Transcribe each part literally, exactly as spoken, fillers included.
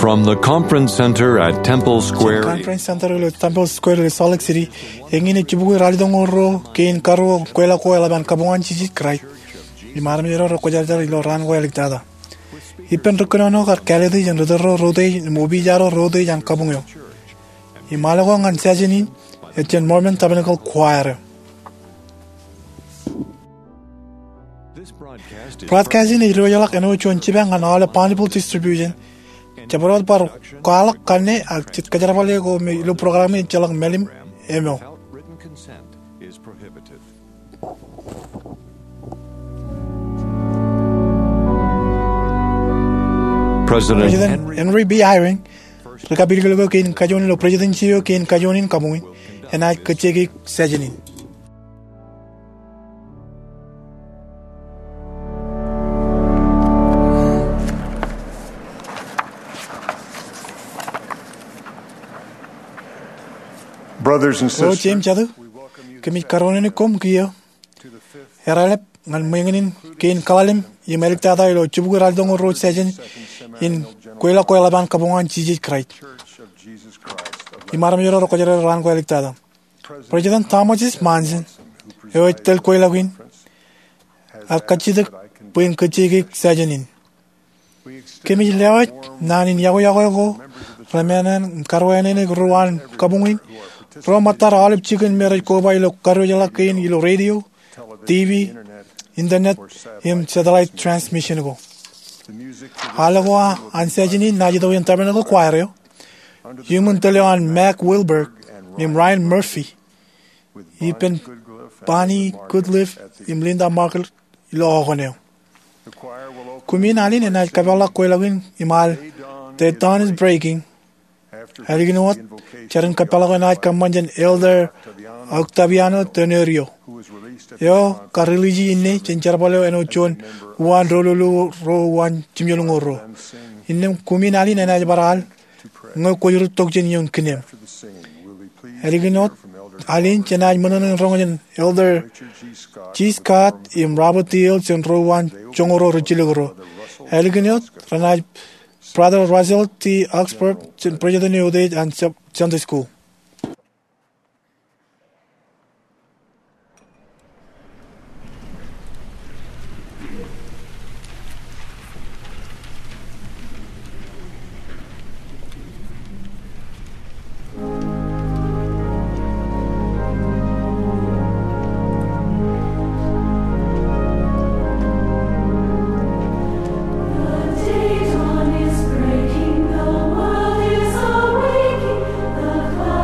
From the conference center at Temple Square, Conference Center Temple Square, Salt Lake City. Engine chibugu ralidongoro kein karo kwela kwela ban kabungan chichi krai. Imaram yero rokojar ilo ran ko eliktada. Ipen rukono kar kaledi jan rodoro rode mobi jaro rode jan kabungyo. Imalago ngan sajini etchen Mormon Tabernacle Choir. Broadcasting is royalak eno chonchibang and all panipul distribution. Chaparod par kalak karne ak chit kajarapale ko lo programi chalak melim emo. written consent is prohibited. President President Henry B. Eyring, rekapitulgo kin kajon lo presidencio kin kajonin kamuin, and I kachegi sajinin. Brothers and So sisters, James Jadu, kami karonin kom kiyo. Heralep ngan menginin kin kalalim yemelik tada ilo chubugu raldong road sajin in kwela kwela ban kabungan chiji krait. Imaram yoro rokojara ran ko eliktada. President Thomas Manson, yo tel kwela win. Al kachidak puin kachigi sajinin. Kami lewat nanin yago yago go ramanan karwanen ruan kabungin. Pro matar alip chicken mere ko ba ilo karwala kain ilo radio, T V, internet, him satellite transmission go. Halawa ansajini najido yung Tabernacle Choir. Human tele on Mac Wilberg, him Ryan Murphy. Ipen Bonnie Goodliff, him Linda Markle ilo ogoneo. Kumin alin and I kabala kwelawin imal. The dawn is breaking. Haliginot, Charan Kapalago night Kamanjan Elder Octaviano Tenerio. Yo, Kariliji inne, Chencharbalo and Ochon, one Rolulu, Ro one Chimulungoro. In them Kuminali and Ajbaral, no Koyur Tokjan Young Kinem. Haliginot, Alin, Chenaj Munan and Rongan, Elder G. Scott, Im Robert Teals and Ro one Chongoro Richilogoro. Haliginot, Ranaj. Brother Russell T. Oxford, President New Day and Sunday School. The day dawn is breaking, the world is awaking, the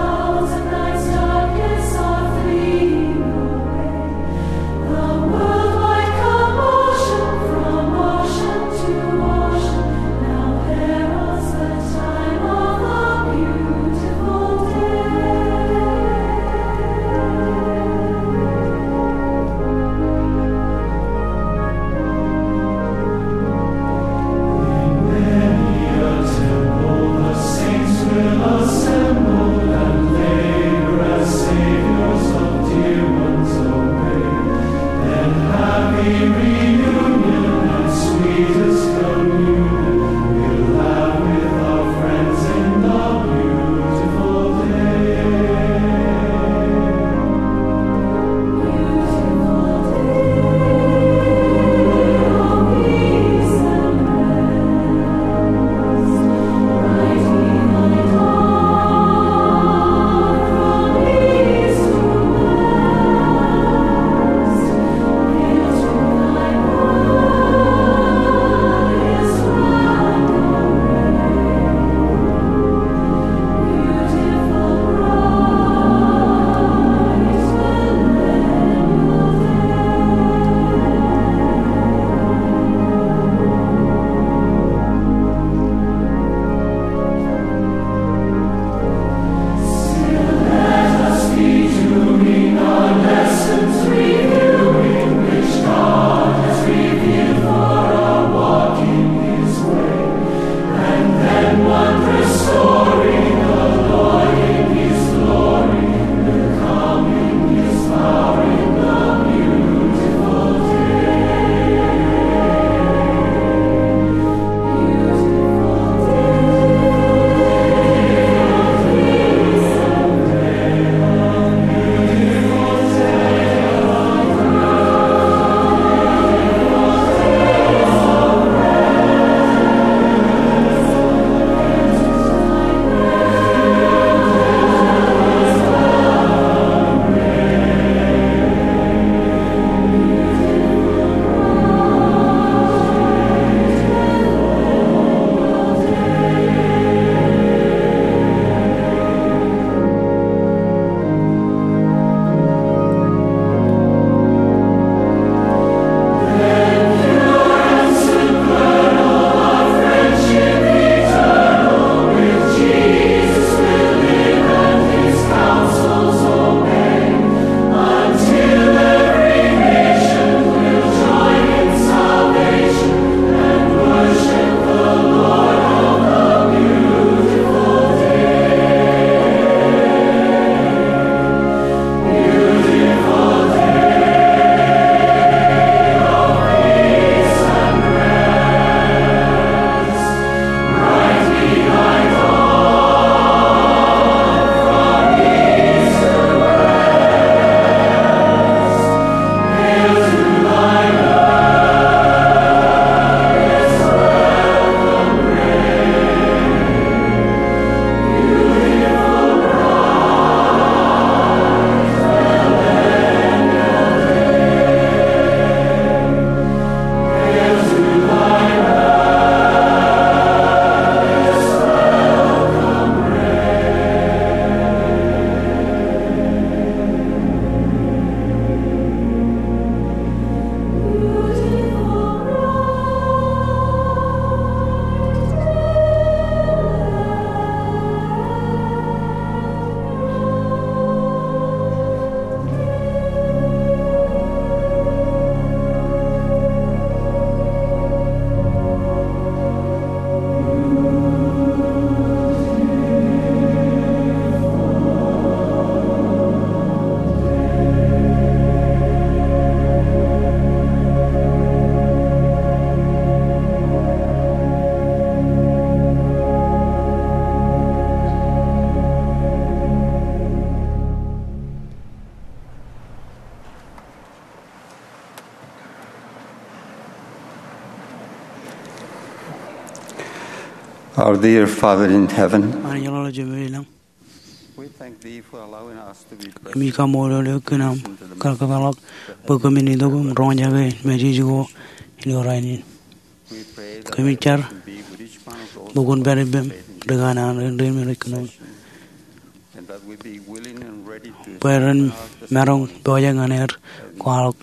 Our dear Father in heaven, Ani yalo jemela. we thank Thee for allowing us to be Mi present kamolo le kunam kalkalak pagkamini dogum ronjage mejigo inoraini. We pray that Kami Thy char blessing be with each one of those bugun who beribem participate in dengan this rendem mereka. session, and that we be willing and ready to Peran start merong testimony boya nganer kualok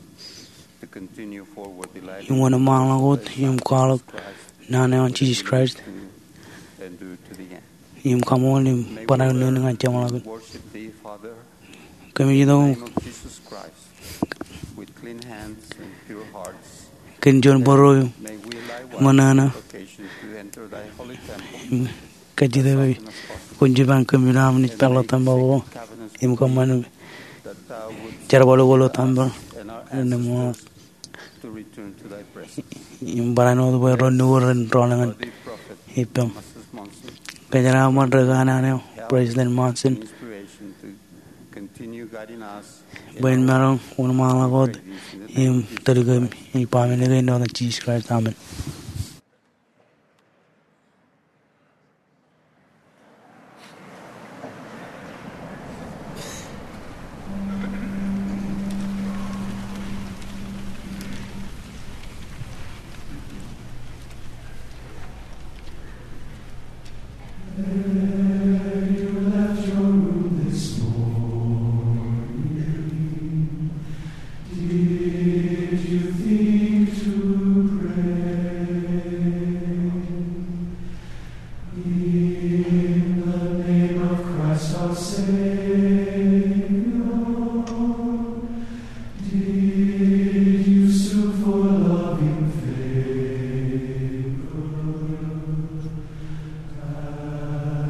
to continue forward, delighting yung wana in the manglakot worship yung of kualok Christ, nane on with Jesus the Christ to- and do to the end. yung kamol yung May we parang learn nunungan to chamalagot. worship Thee, Father, Kami in the dong name of Jesus Christ, with clean hands and pure hearts. kenjon boro May we likewise manana take occasion to enter Thy holy temple kajide as often as possible. kunjiban kami nam ni And pelo make tambo sacred covenants im with Thee, kamanu that Thou wouldst charbalo golo forgive tambo us and our and mo ancestors to return to Thy presence. yung barano do ro nuren rolangan For Thee, prophet ipem Moses Monson, kajara mo dragana ne help President and Monson inspiration to continue guiding us in bain our merong un manglakot praise in the name im of Jesus tergam Christ. im pamene no Jesus Christ amen. Did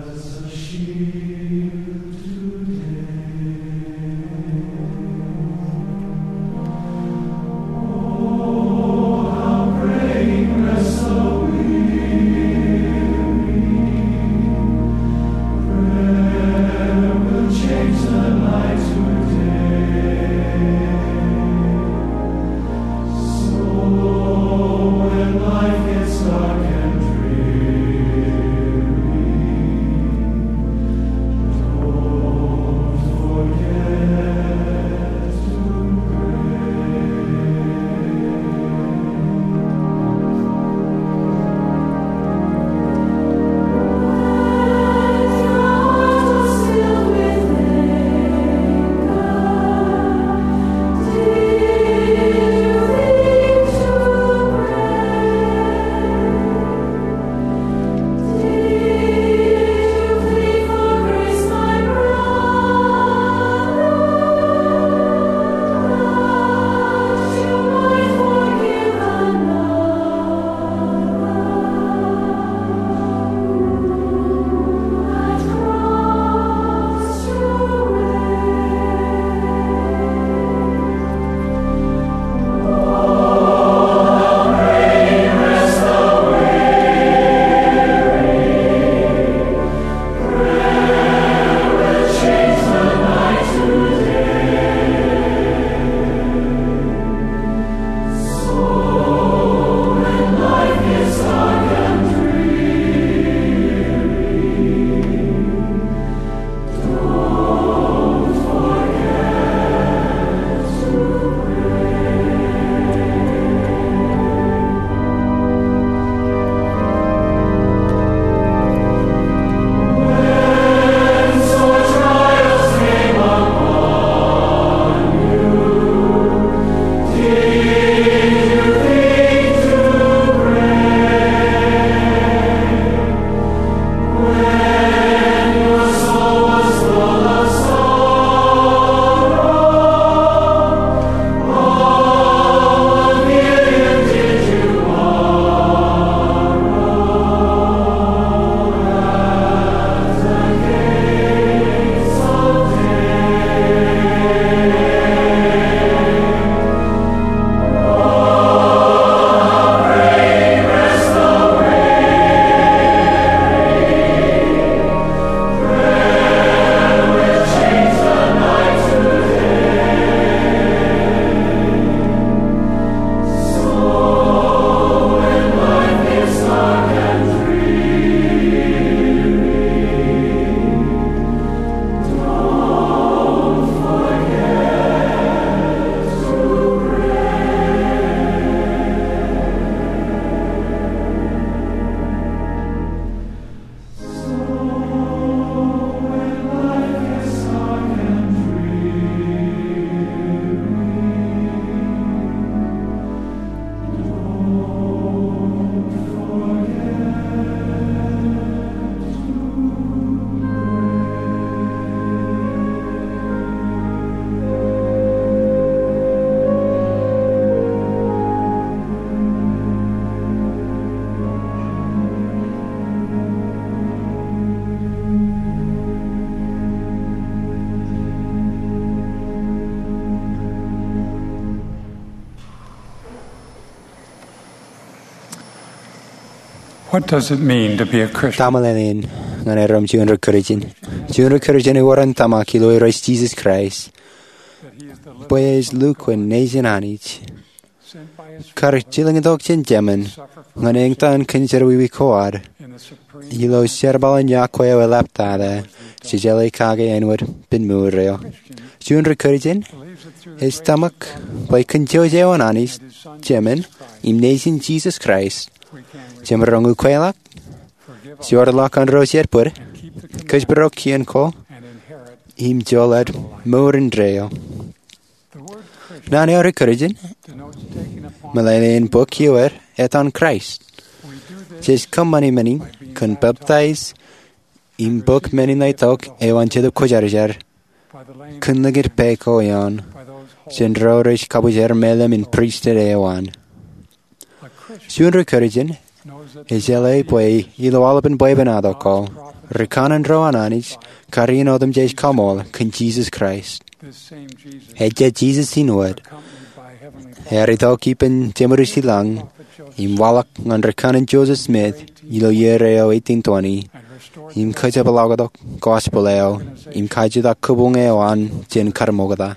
What does it mean to be a Christian? Tamalelin, ngan eram June Recurgin. June Recurgin i waran tamak ilo irois Jesus Christ. Boys Luquin, Nation Anich. Car chilling a dog chin gemin, ngan engtan consider we coad. Ilo sherbal and yakwe a laptada, Sijele Kage Enward, bin Murreo. June Recurgin, his stomach, by Conjojo and Anis, gemin, im Nation Jesus Christ. Jimmerongu Quailak, Sjorlock and Rosetpur, Kushbaroki and Co, Im Jolad, Moor and Drail. Nani or Recurgin, Malayan book hewer, et on Christ. Tis come many many, can baptize, im book many night talk, ewan to the Kujarjar, kun ligger peko yon, Sindrorish Kabujar melem in priested ewan. Soon Recurgin, is L.A. boy, ilo alban boy benado call, Recan and Roananich, Carino them Jays Kamol, can Jesus Christ. Hedja Jesus in word. Herito keeping Timorisi Lang, im Wallach and Recan and Joseph Smith, ilo yereo eighteen twenty, im Kajabalagado, Gospeleo, im Kajada Kubungeo an Jin Karmogada.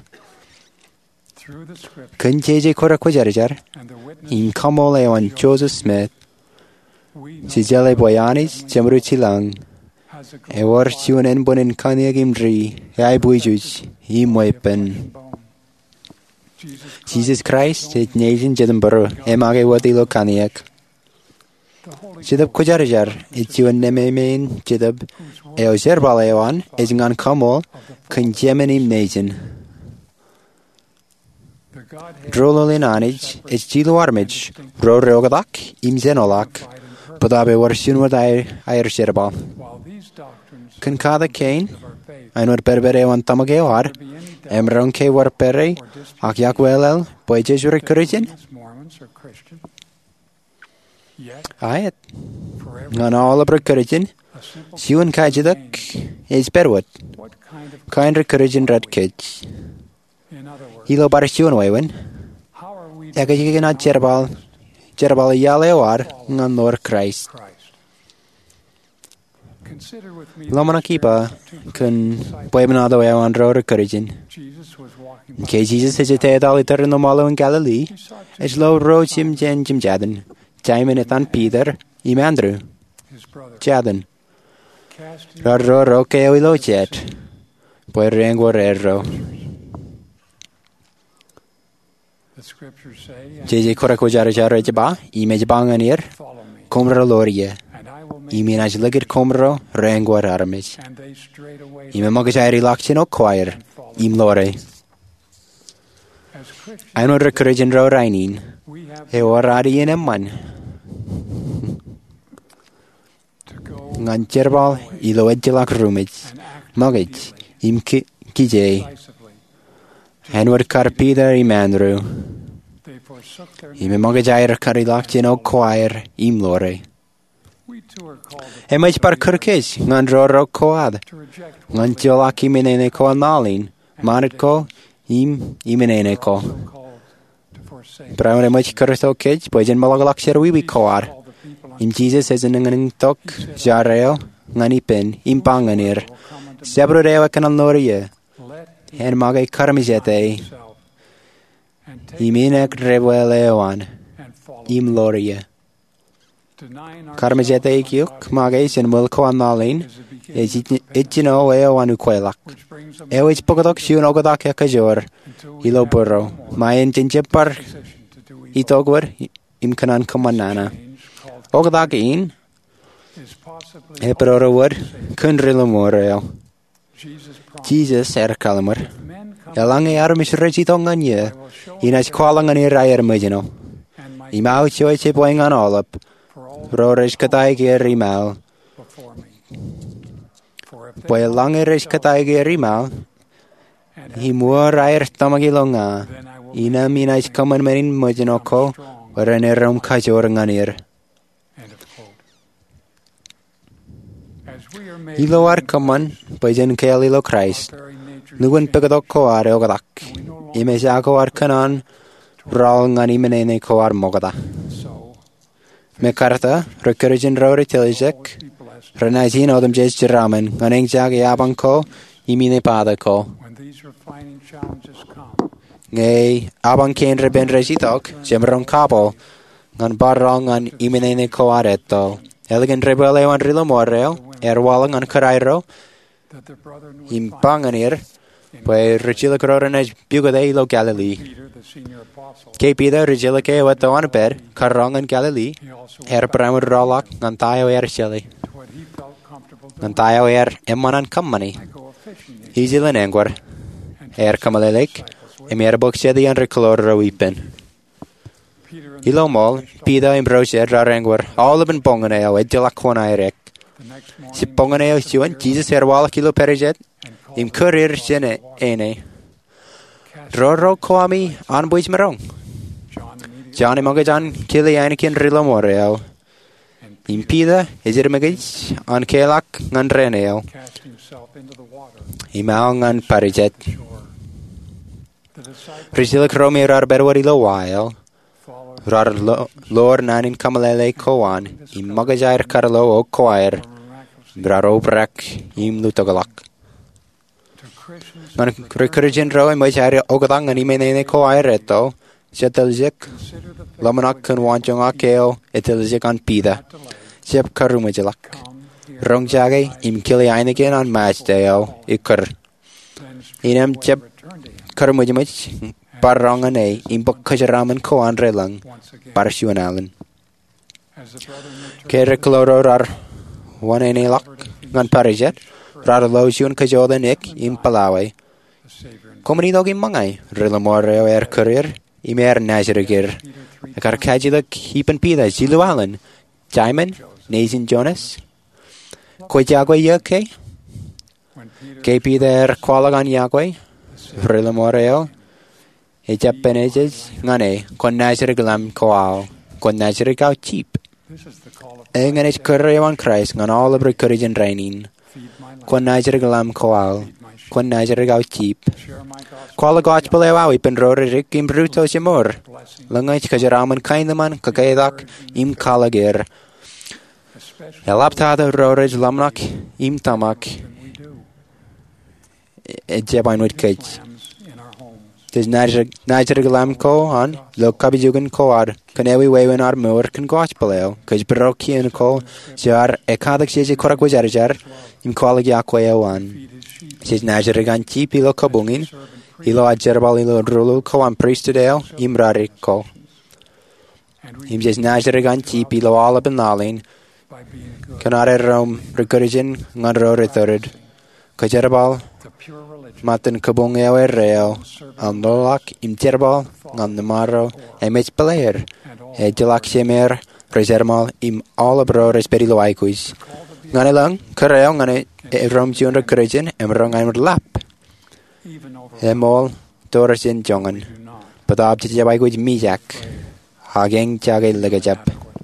Kun J J Korakwajarjar, im Kamoleo and Joseph Smith, Sijale Boyanis, Jamruchi Lang, e war siwn en bon en caniag im dri, e ai bwyjuj, im wepen. Jesus Christ, et nation jedemboro, e mag e wad ilo caniag. Jidab kujarjar, et siwn neme mein jidab, e o zerbal ewan, e zingan kamol, kun jemen im nation. Drololin anij, et jilo armij, ro reogadak, im zenolak, Podabe war sunward air sherbal. Kun kada kain, ein war berbere wan tamage war, emron ke war pere, ak yak welel, boy jesu recurgin. Ayet. Ngan all of recurgin, siwan kajadak, is berwood. Kind recurgin red kids. Hilo bar siwan waywen. Ekajigina sherbal. Jerbal yale war ngan nor Christ. Lomana kipa kun poemanado ewan ro recurgin. Ke Jesus hesite dalitar no malo in Galilee, es lo ro jim jen jim jaden, Simon etan Peter, im Andrew. Jaden. Ro ro ro ke oilo jet. Poi rengo erro. J J Korako Jara Jara Jaba, image banganir, Comro Loria, Iminaj Ligger Comro, Rangwar Armage, Imamagajari Lachino Choir, Im Lore. I know recurgin ro rainin, he oradi in a man. Ngan Jerbal, Ilo Edgelak Rumage, Mogage, Im Kijay, Henward Carpida, Im Andrew. Ime magajair karilak no choir im lore. E mai par kurkes ngan ro koad. Ngan jolaki menene ko nalin. Marit ko im imenene ko. Braun e mai kurto kej bojen malagalak serwi koar. Im Jesus is an ngan tok jareo ngani pen im panganir. Sebro rewa kanan lorie. En magay karmijete. Iminek revelewan, im loria. Karmajete ikiuk, magais en mulko analin, itino ewan uquelak. Ewich pogodok shun ogodak yakajor, ilo burro, mayen jinjepar, itogwer, im kanan kumanana. Ogodak in, eperoro word, kunrilumoreo. Jesus er kalamur. Elange armis regitongan ye, inas kwalangan i rayer mujino. Imau choice boing an olap, rorish katai gear rimal. Boy lange rish katai gear rimal, he more rayer tamagilonga, ina minas common merin mujino ko, or an erum kajoranganir. Ilo ar common, boyjan kaelilo Christ. Nuwan pegadok ko ar eogadak. Imesako ar kanan, ral ngan imenene ko ar mogada. Me carta, recurgin rore telisek, renazin odom jes jeramen, ganing jag yaban ko, imine pada ko. When these refining challenges come, Ngay, abang ken reben regitok, jemron kapo, ngan barrong an imine ko areto. Elegant rebele wan rilo moreo, erwalang an karairo, that their brethren would im find banganir, pues regila coronas bugade ilo Galilee. Peter, the senior apostle. Ke pida regila ke wat on bed, karong an Galilee, He also er bramur rolak, ngan tayo er shili. to what he felt comfortable Ngan doing. tayo er emanan kammani. I go a fishing in Easy len engwar, and er kamalelek, em er bok sedi an recolor roipen. Peter and Ilo mol, pida im brosed ra engwar, all of an bonganeo, edjala kwana erek. the next morning Si bonganeo siwan, Jesus er wala kilo perijet, and called im kurir sine ene. cast Roro koami an bois marong. John immediately Johnny Magajan kili anikin rilo moreo. and Im pida, izir magij, an kelak ngan reneo. cast himself into the water Imao ngan perijet. shore. The disciples Priscilla kromi rar berwari lo wael. followed Rar lo- lor nanin kamalele koan. Im magajair karlo o koair. miraculously Braro brak im lutogalak. to Christians. Ngan recurgin ro im magajair ogadang an imenene koair eto. Setaljik. Consider the faith Lamanak kan wanjong akeo. Etaljik an pida. that delay. Sep karumajalak. Come here. Rong jage im kili ainigin an majdeo. Ikur. Then Inam straightway jep returned to him karumajamaj. Barrongane im bakajaraman koan relang. once again. Barshuan allen. As the brethren returned Kere kloro rar wanene lak ngan parijet rar lojiun kajoda nik im palawe. the Savior and Komani dog im mangai rilamore er career im er nazirigir. Peter three Akar kajilak hipen pida zilu allen. Jaiman nezin Jonas. Koi jagwe yake when Peter ke pida er kwalagan yagwe rilamore e japaneses ngane kon nazirigalam koao kon nazirigao cheap. this is the call of Engan is kurrewan Christ ngan all of recurgin rainin. feed my life, Kwan nazirigalam koal. feed my sheep, Kwan nazirigao cheap. share my gospel Kwala gospel ewa ipen rore rik im bruto simur. blessing, Langait kajaraman kainaman kakaedak im kalagir. especially Elaptada rore lamnak im tamak. when we do E jebain wit kach. plans in our homes. Tis nazirigalam ko han. Lo kabijugan koar. Kanewi wewen ar mur kan gospel eo. Kaj barokian ko. Jar ekadak sije korak wajarjar. Im kwalag yakwe ewan. Feed his sheep, Sis nazirigan cheap ilo kabungin. serve and preach, Ilo adjerbal ilo rulu ko am priestudeo imrarik ko. and we Im jes nazirigan cheap ilo ala benalin. by being good. Kanare rom recurgin ngan ro rethurid. Kajerbal The pure religion matin kabung eo er reo. An lolak im jerbal ngan namaro emech belair. and all E jelak semer resermal im ala bro resperilo aikuis. call to be Ngane lang kareo ngane e rom jion recurgin em rong aimr lap. even over Emol dorasin jongan. do not Padab tijabay kuj mijak. Hageng jagay lagajab.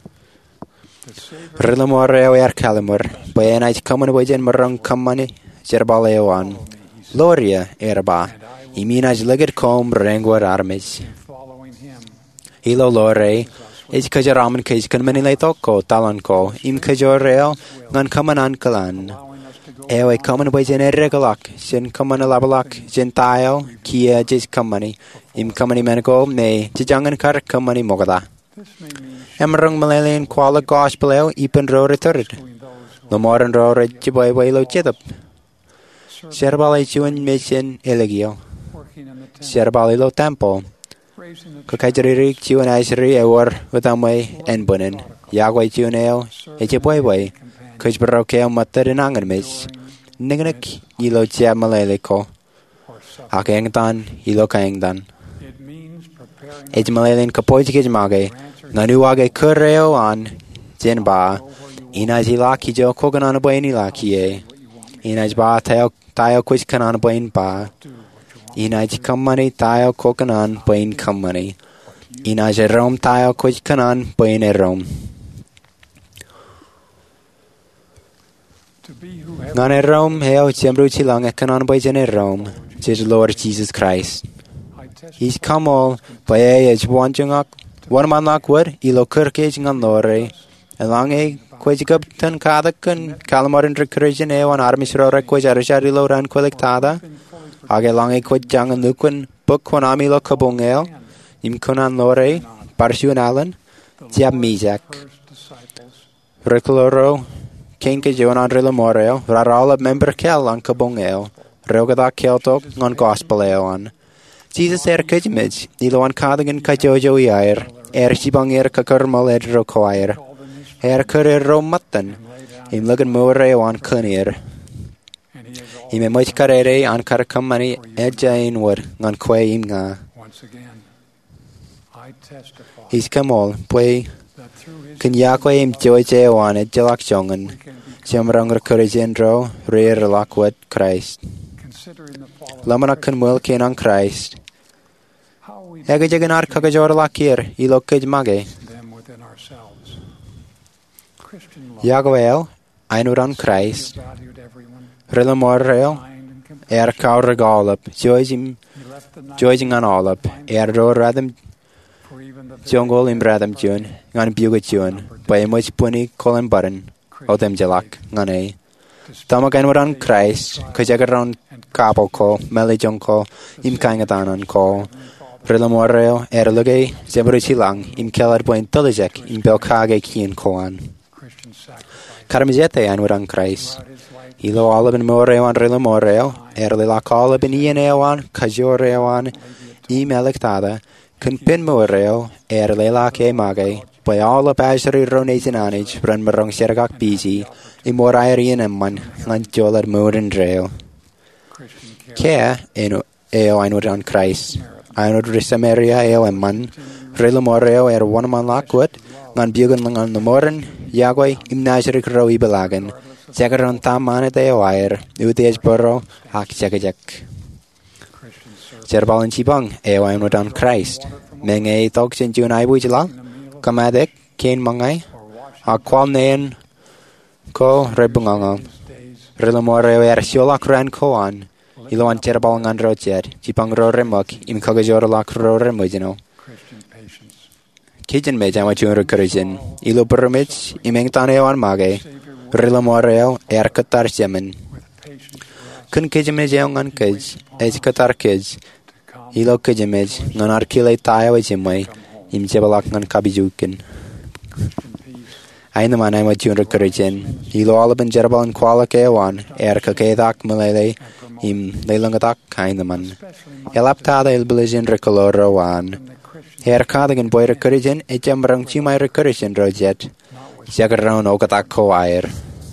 the Savior Rilamore er kalamur. Bayan ait kaman wajan marang kamani. Jerbalewan. Loria erba. Iminaj legad kom rengwar armis. following him Ilo lore. Is kajaraman kaj kan manilay toko talan ko. Im kajoreo ngan kamanan kalan. allowing us to go Ewe kaman wajan erregalak. Sin kaman alabalak. Sin tayo. Kia jis kamani. Im kamani menako ne. Jijangan kar kamani mogada. this may mean Emrang malalayan kwala gospel eo ipan ro returid. showing those who Lamoran ro rejiboy boy lo chidap. serve Serbalay chuan mission elegio. working in the temple, Serbalay lo tempo. raising the Kakajaririk chuan aisri ewar utamay enbunin. Yagway chuan eo ejiboy boy. Kujbaro keo matar in angan mis. Ninganik ilo chia malalay ko. or supper. Akeng dan ilo kaeng dan. It means preparing Ej malayan kapoy chikij magay. Nanuwagay kureo an. Jinba. Inaj ilaki jo koganan boy nilaki e. Inaj ba tayo tayo kuch kanan boyin ba. Inaj kamani tayo kokanan boyin kamani. Inaj rom tayo kuch kanan boyin e rom. to be who have Ngan e rom heo chemru chilang e kanan boy jen e rom. Jis Lord Jesus Christ. I testify He's come all by e ej wanjungak. to One man lockwood, ilo kirkage ngan lore, along a quajigub tan kadak and calamar and recursion e on armis rora quajarishari lo ran collectada, age long a quajang and lukun, book one amilo kabungel, im kunan lore, parsu and allen, Jab Mizak, Ricoloro, Kinka Jonan Rilamoreo, Rarala member Kel on Kabungel, Rogada Kelto on Gospeleo. Jesus er Kajimij, Iloan Kadigan Kajojo Yair, Er Shibangir Kakurmal Edro Choir, Er Kurir Romatan, Im Lugan Moreo on Kunir. Im Much Carere on Karakamani Edjain Wood, on Quay Imga. He's come all, Pway. Can Yakwe im Joy on it, Jalak Jongan, Jamranger Couragendro, Rear Lockwood, Christ. Lamana can well kin on Christ. Egajagan Arkagajor Lakir, Elokaj Mage. Yagoel, I know on Christ. Rilamorreo, Er Cow Regalop, Joyjim, Joyjing on Olop, Er Radam. Jungle in Bradam June, Gan Buga June, by much punny Colin Burren, Odem Jalak, Nane. Tamagan were on Christ, Kajagaron Cabo call, Melly Junko, Im Kangadan on call, Rilamorreo, Erlugay, Zebrichi Lang, Im Keller Point Tulijek, Im Belkage Keen Koan. Carmizete and were on Christ. Ilo Olive and Moreo on Rilamorreo, Erlilak Olive and Ianeo on, Kajoreo on, Im Electada. Kun pin moreo, er lela ke mage, by all of Azari Rones in Anage, run marong Sergak busy, in more Irian and man, and joller moor and rail. Care, eno, eo I know on Christ. I know Risamaria eo and man, Rilla moreo er one man lockwood, and bugan lang on the morin, Yagway, im Nazarik roe belagan, Jagaron tam man at eo wire, Udes burrow, hak jagajak. Jerbal and Chibang, eo I know on Christ. Meng a dogs in June I would la, Kamadek, Kane Mangai, a qual nain, ko rebungang, Rilamore er Sholak ran koan, Iloan Jerbal and Roger, Chipang ro remok, im Kagajor lak ro remojino. Kitchen made amateur recursion, Ilo Burmich, Imengtane on Mage, Rilamoreo, er Qatar Yemen. Kun Kijimej young on kids, as Qatar kids. Ilo Kijimej, non arcile tayo jimway, im Jebalak non kabijukin. I know my name was Junior Couragin. Ilo Oliban Jerbal and Qualake er Kakedak Malay, im Lelangadak Kindaman. Elaptada il Belgian Recoloro one. Her Cardigan Boy Couragin, a Jambrang Chimay Recursion Rojet. Jagaron Ogatak Coire.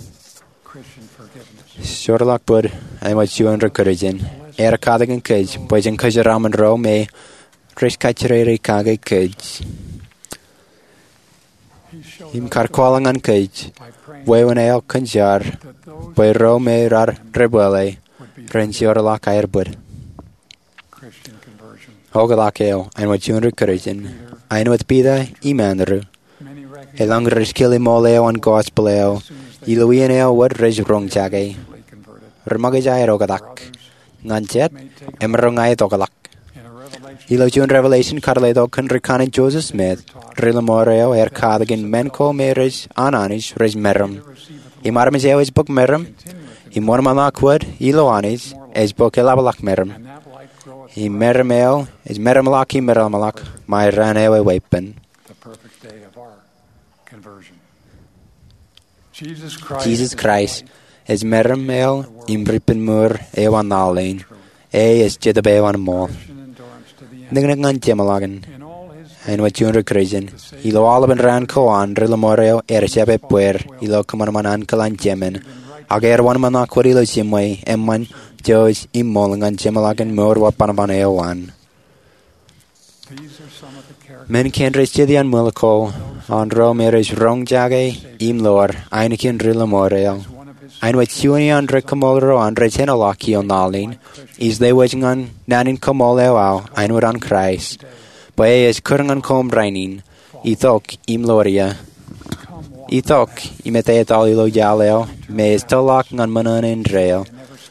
Sherlock Bud, I was Junior Couragin. Er Cardigan Cage, Boyjan Kajaram and Row may Rish Kachere Kage Cage. Him Carqualang and Cage, Waywanail Kanjar, Boy Row may rar Rebele, Renchiorlak Airbud. Hogalakeo, I was Junior Couragin. I know it be the Emanru. A longer Rishkili Moleo and Gospeleo, Iluianeo, what Rish Rung Jagay. Remagajai Rogadak. Nanjet, Emerungai Dogalak. Ilo June Revelation Carledo can recon Joseph Smith, Rilamoreo, Er Cardigan, Menko, Marriage, Ananish, Riz Merum. Imarmizeo is book Merum. Imormalakwood, Ilo Anis, is book Elabalak Merum. Imermeo is Meramalaki Meramalak, my Ranewe weapon. Jesus Christ is Meramel, Imbripen Moor, Ewan Nalane, A is Jedabewan Mall. Ningan Gemalagan, and what Junior Christian, Ilo Olivan Ran Koan, Rilamoreo, Ersebe Puer, Ilo Kamanaman Kalan Jemen, Agar one Manakorilo Jimway, M one, Joes, Immolang and Gemalagan Moor, Wapanaban Ewan. Men can raise Jidian Mulako, on Romeres Rong Jage, Imlor, Einikin Rilamoreo. I know it's Union Recomolro and Regenolaki on Nalin, is they waging on Nanin Comoleo, I know on Christ. But is Kurgan Com Rainin, Ethok, Imloria. Ethok, Imete Alilo Jaleo, may is Tolak on Manan and Rail,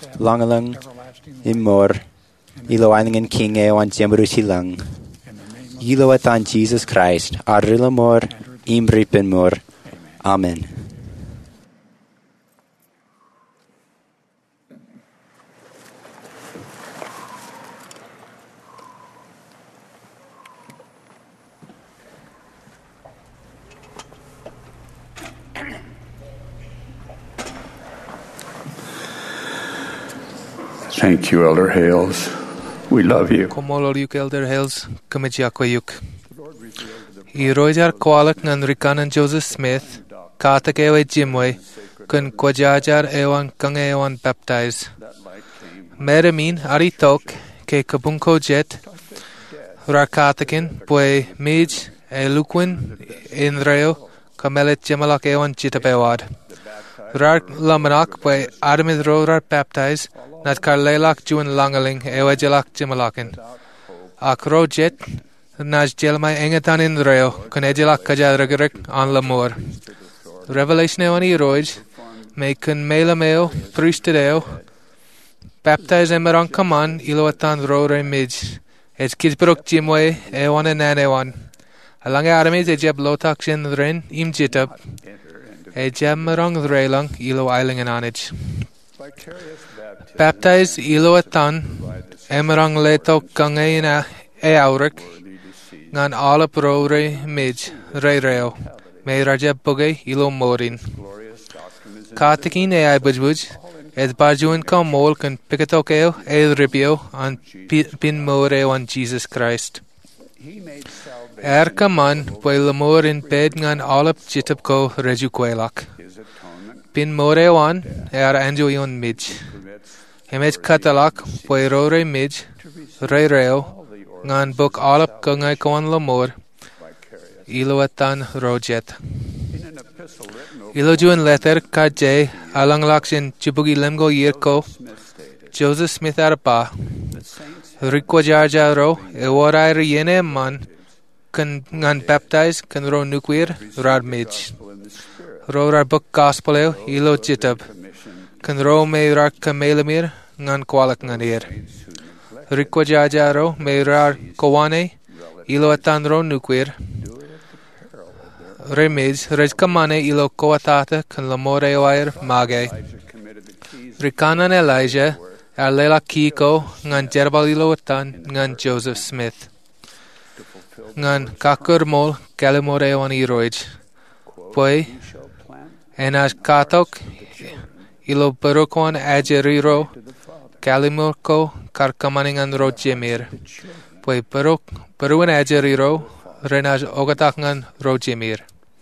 Longalung, Imor, Ilo Island King Eo and Jamburusi Lung. Ilawatan Jesus Christ, Adrila Mor, Imripen Mor. Amen. Thank you, Elder Hales. We love you. Komoloriuk Elder Hales, Kamijiakoyuk. I roijar kwalak ngan Rikanan Joseph Smith, katak ewe Jimwe, kun kwajajar ewan kang ewan baptize. Meremin aritok, ke kabunko jet, rakatakin, pue mij, e lukwin, inreo, kamelet jimalak ewan jitabewad. Rar lamanak, pue adamid ro baptize, Nat kar leilak juan langaling ewa jelak jimalakin. Ak ro jet, naj jelmai engatan in reo, kun ejelak kaja ragarik an lamor. Revelation ewan i roj, me kun mela meo, priestedeo, baptize emerang kaman, iloatan ro re mij. Ej kijbrok jimwe, ewan enan ewan. Alang adamiz ejeb lotak jen rin, im jitab. Ejeb merang reilang, ilo eiling enanij. Baptize iloatan emerang leto kangain e aurik ngan alap ro re mij re reo me rajab bugay ilo morin. Katakin e ai bujbuj ed barjuan ka mol kan pikatok eo e ribio an pin more on Jesus Christ. Er kaman pwe lamor in bed ngan alap jitab ko reju kwelak. Pin more on er anjoyon mij. Hemej katalak, pwe rore mij, re reo, ngan book alap kungay kawan lamor, iloatan rojet. Ilo juan letter ka jay, alang lakshin chubugi lemgo yirko, Joseph Smith arpa, rikwa jarja ro, ewarai riyene man, kan ngan baptize, kan ro nukwir, rar mij. Ro rar book gospel eo, ilo jitab. Kan ro me rar kamelamir ngan kwalak ngan ir. Rikwa jaja ro me rar kawane ilo atan ro nukwir. Remij rej kamane ilo kawatata kan lamore oair mage. Rikanan Elijah ar lela kiko ngan jerbal ilo atan ngan Joseph Smith. Ngan kakur mol kalimore oan iroj. Poi enaj katok ilo perukon ajeriro kalimurko karkamaningan ro jemir. Poi peruk peruan ajeriro renaj ogatakngan ro jemir.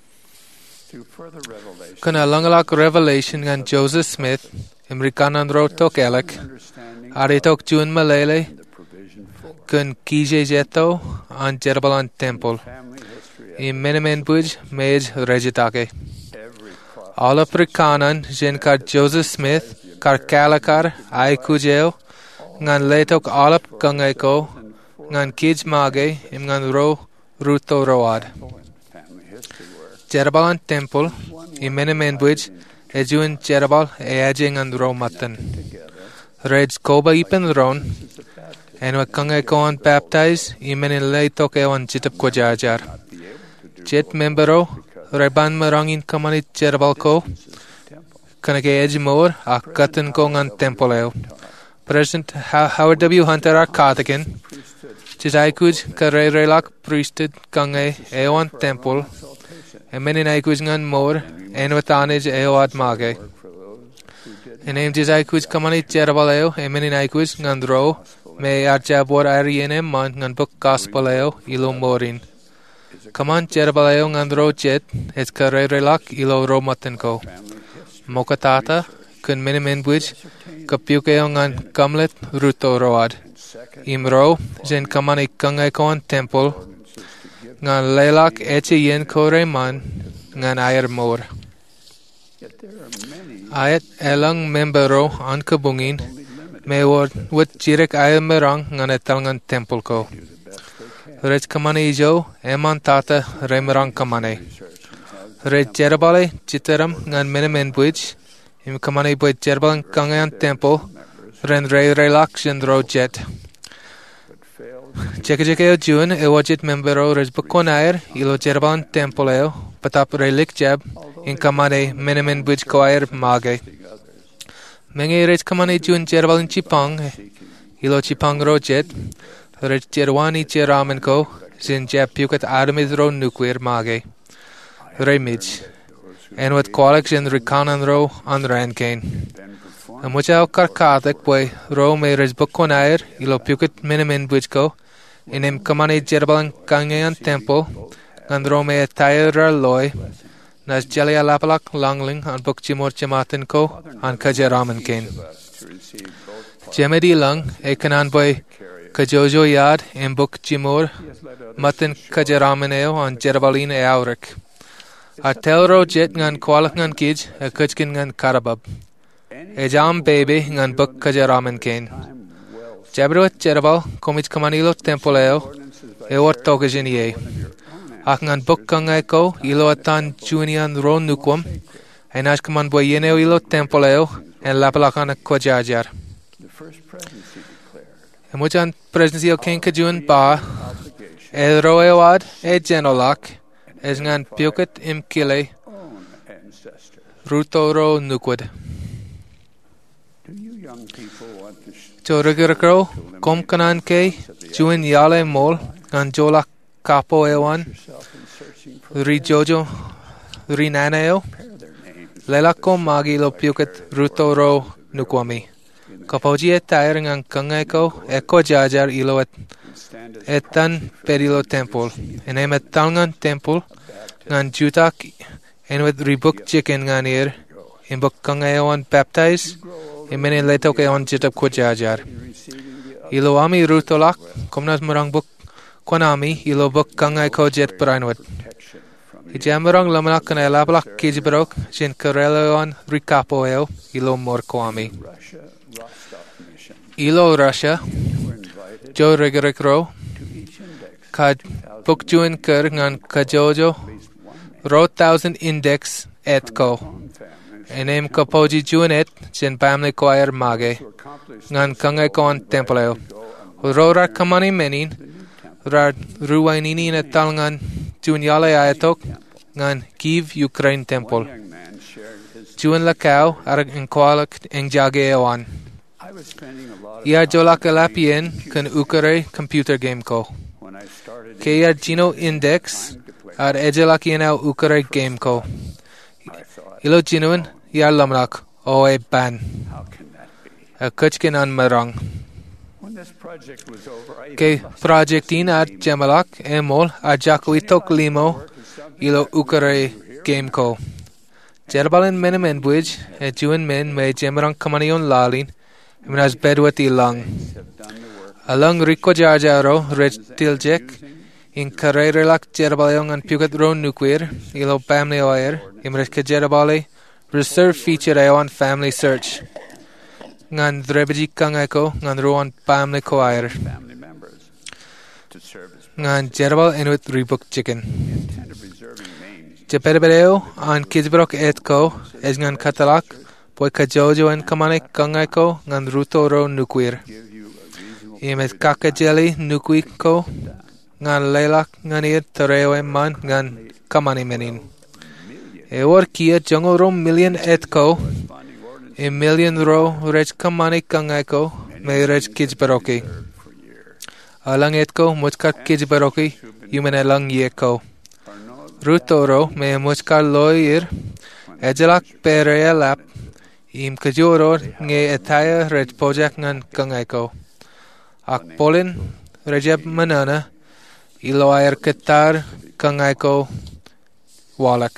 Kana langalak revelation ngan Joseph Smith imrikanan ro tok elek aritok jun malele kun kije jeto an jerbalan temple. I menemen buj mej rejitake. All Afrikanan jen kar Joseph Smith kar kalakar ai kujeo ngan letok alap kangeko ngan kij mage im ngan ro ruto road. Jerbalan temple i menemen buj ejuin jerbal e aje ngan ro matan. Rej koba ipen ron enwa kangeko an baptize i menen letok ewan jitap ko jarjar. Jet membero Reban marangin kamanit jerbalko, kanake edgemore, a katan ko ngan tempoleo. President Howard W. Hunter ar katakin, jisaikuj kare relak priesthood kange ewan temple, emenin aikuj ngan mor, enwatanij eoad mage. Enem jisaikuj kamanit jerbaleo, emenin aikuj ngan ro, me arjabor arienem man ngan book gospeleo, ilo morin. Kaman jerbaleo ngan ro jet, es kare relak ilo ro matenko. Mokatata, kun minimin buj, kapiukeo ngan kamlet ruto road. Imro, jen kamani kangay koan temple, ngan lelak eche yen kore man, ngan ayer mor. Ayat elang membero an kabungin, me wad wad jirek ayer merang ngan etal ngan temple ko. Rej kamane ijo, eman tata remerang kamane. Rej jerbale jiteram ngan minimin buj, im kamane buj jerbalan kangayan temple, ren re relak jen ro jet. Jeke jeke o June e wajit membero Rezbukonair ilo Jerban Templeo patap relik jab in kamane Menemen Bridge Choir Mage. Menge rej kamane June Jerbal in Chipang ilo Chipang rojet rej Jerwani Jeramenko zin jab pukat Adamidro nuclear Mage. Remij. En wat kwalik zin Rikananro an Rankane. En moet je ook karkatek boy ro me Rezbukonair ilo pukat Menemen Bridge Ko. Inem kamani jerbalan kangayan temple, gandrome e tayra loy, nas jelia lapalak langling an buk jimor jamatin ko, an kajaraman kain. Jemedi lang, e kanan boy kajojo yad, em buk jimor, matin kajaramaneo an jerbalin e aurik. A telro jet ngan kwalak ngan kij, e kujkin ngan karabab. E jam baby ngan buk kajaraman kain. Jabruat Jerabal, komich kamanilo tempoleo, e ortogajenie. Akangan bukkangako, ilo atan junian ron nukwam, en ashkaman boyeneo ilo tempoleo, en lapalakana kwajajar. E muchan presidency o ken kajun ba, e roewad, e genolak, es ngan piukat im kile, rutoro nukwad. Chorigirkro, kom kanan ke, juin yale mol, gan jola kapo ewan, ri jojo, ri naneo, lela kom magi lo piukat ruto ro nukwami. Kapoji et tair ngan kangeko, eko jajar ilo et etan perilo temple, enem et talngan temple, ngan jutak, enwet ribuk chicken ngan ir, imbuk kangewan baptize, imene leto ke on jitap ko jajar. Ilo ami rutolak, komnas marang buk konami, ilo buk kangai ko jet perainwat. Ijamarang lamalak kana labalak kijbrok, jin kareleon rikapo eo, ilo mor koami. Ilo Russia, jo rigorikro, kad buk juin ker ngan kajojo, ro thousand index etko. Enem kapoji junet jin family choir mage ngan kangai kon templeo rora kamani menin rar ruwainini na talngan junyale ayatok ngan Kiev Ukraine temple jun lakau arag inkwalak engjage ewan ya jolak elapien kan ukare computer game ko ke ar gino index ar ejelakien au ukare game ko ilo jinuin yar lamlak o e ban a kuchkin an marang ke projectin at jamalak emol a jakuitok limo ilo ukare game ko jerbalin menemen bridge e juin men me jemarang kamanion lalin minas bedwati lang alang riko jarjaro rej tiljek in karerelak jerbalayong an pugat ron nuclear ilo family oir imres ke jerbale reserve feature ayon family search ngan drebeji kangako ngan roan family choir ngan jerbal enwit rebook chicken jeperbeo an kizbrok etko es ngan katalak poi kajojo en kamane kangako ngan rutoro nuquir imet kakajeli nuquiko ngan lelak ngan ir toreo man ngan kamane menin Ewar kia jungle ro million etko, a million ro rej kamani kangako, me rej kijbaroki. Alang etko muchkar kijbaroki, yumen alang yeko. Rutoro me muchkar loir, ejalak perea lap, im kajoro nge etaya rej pojak ngan kangako. Ak polin rejab manana, ilo air ketar kangako walak.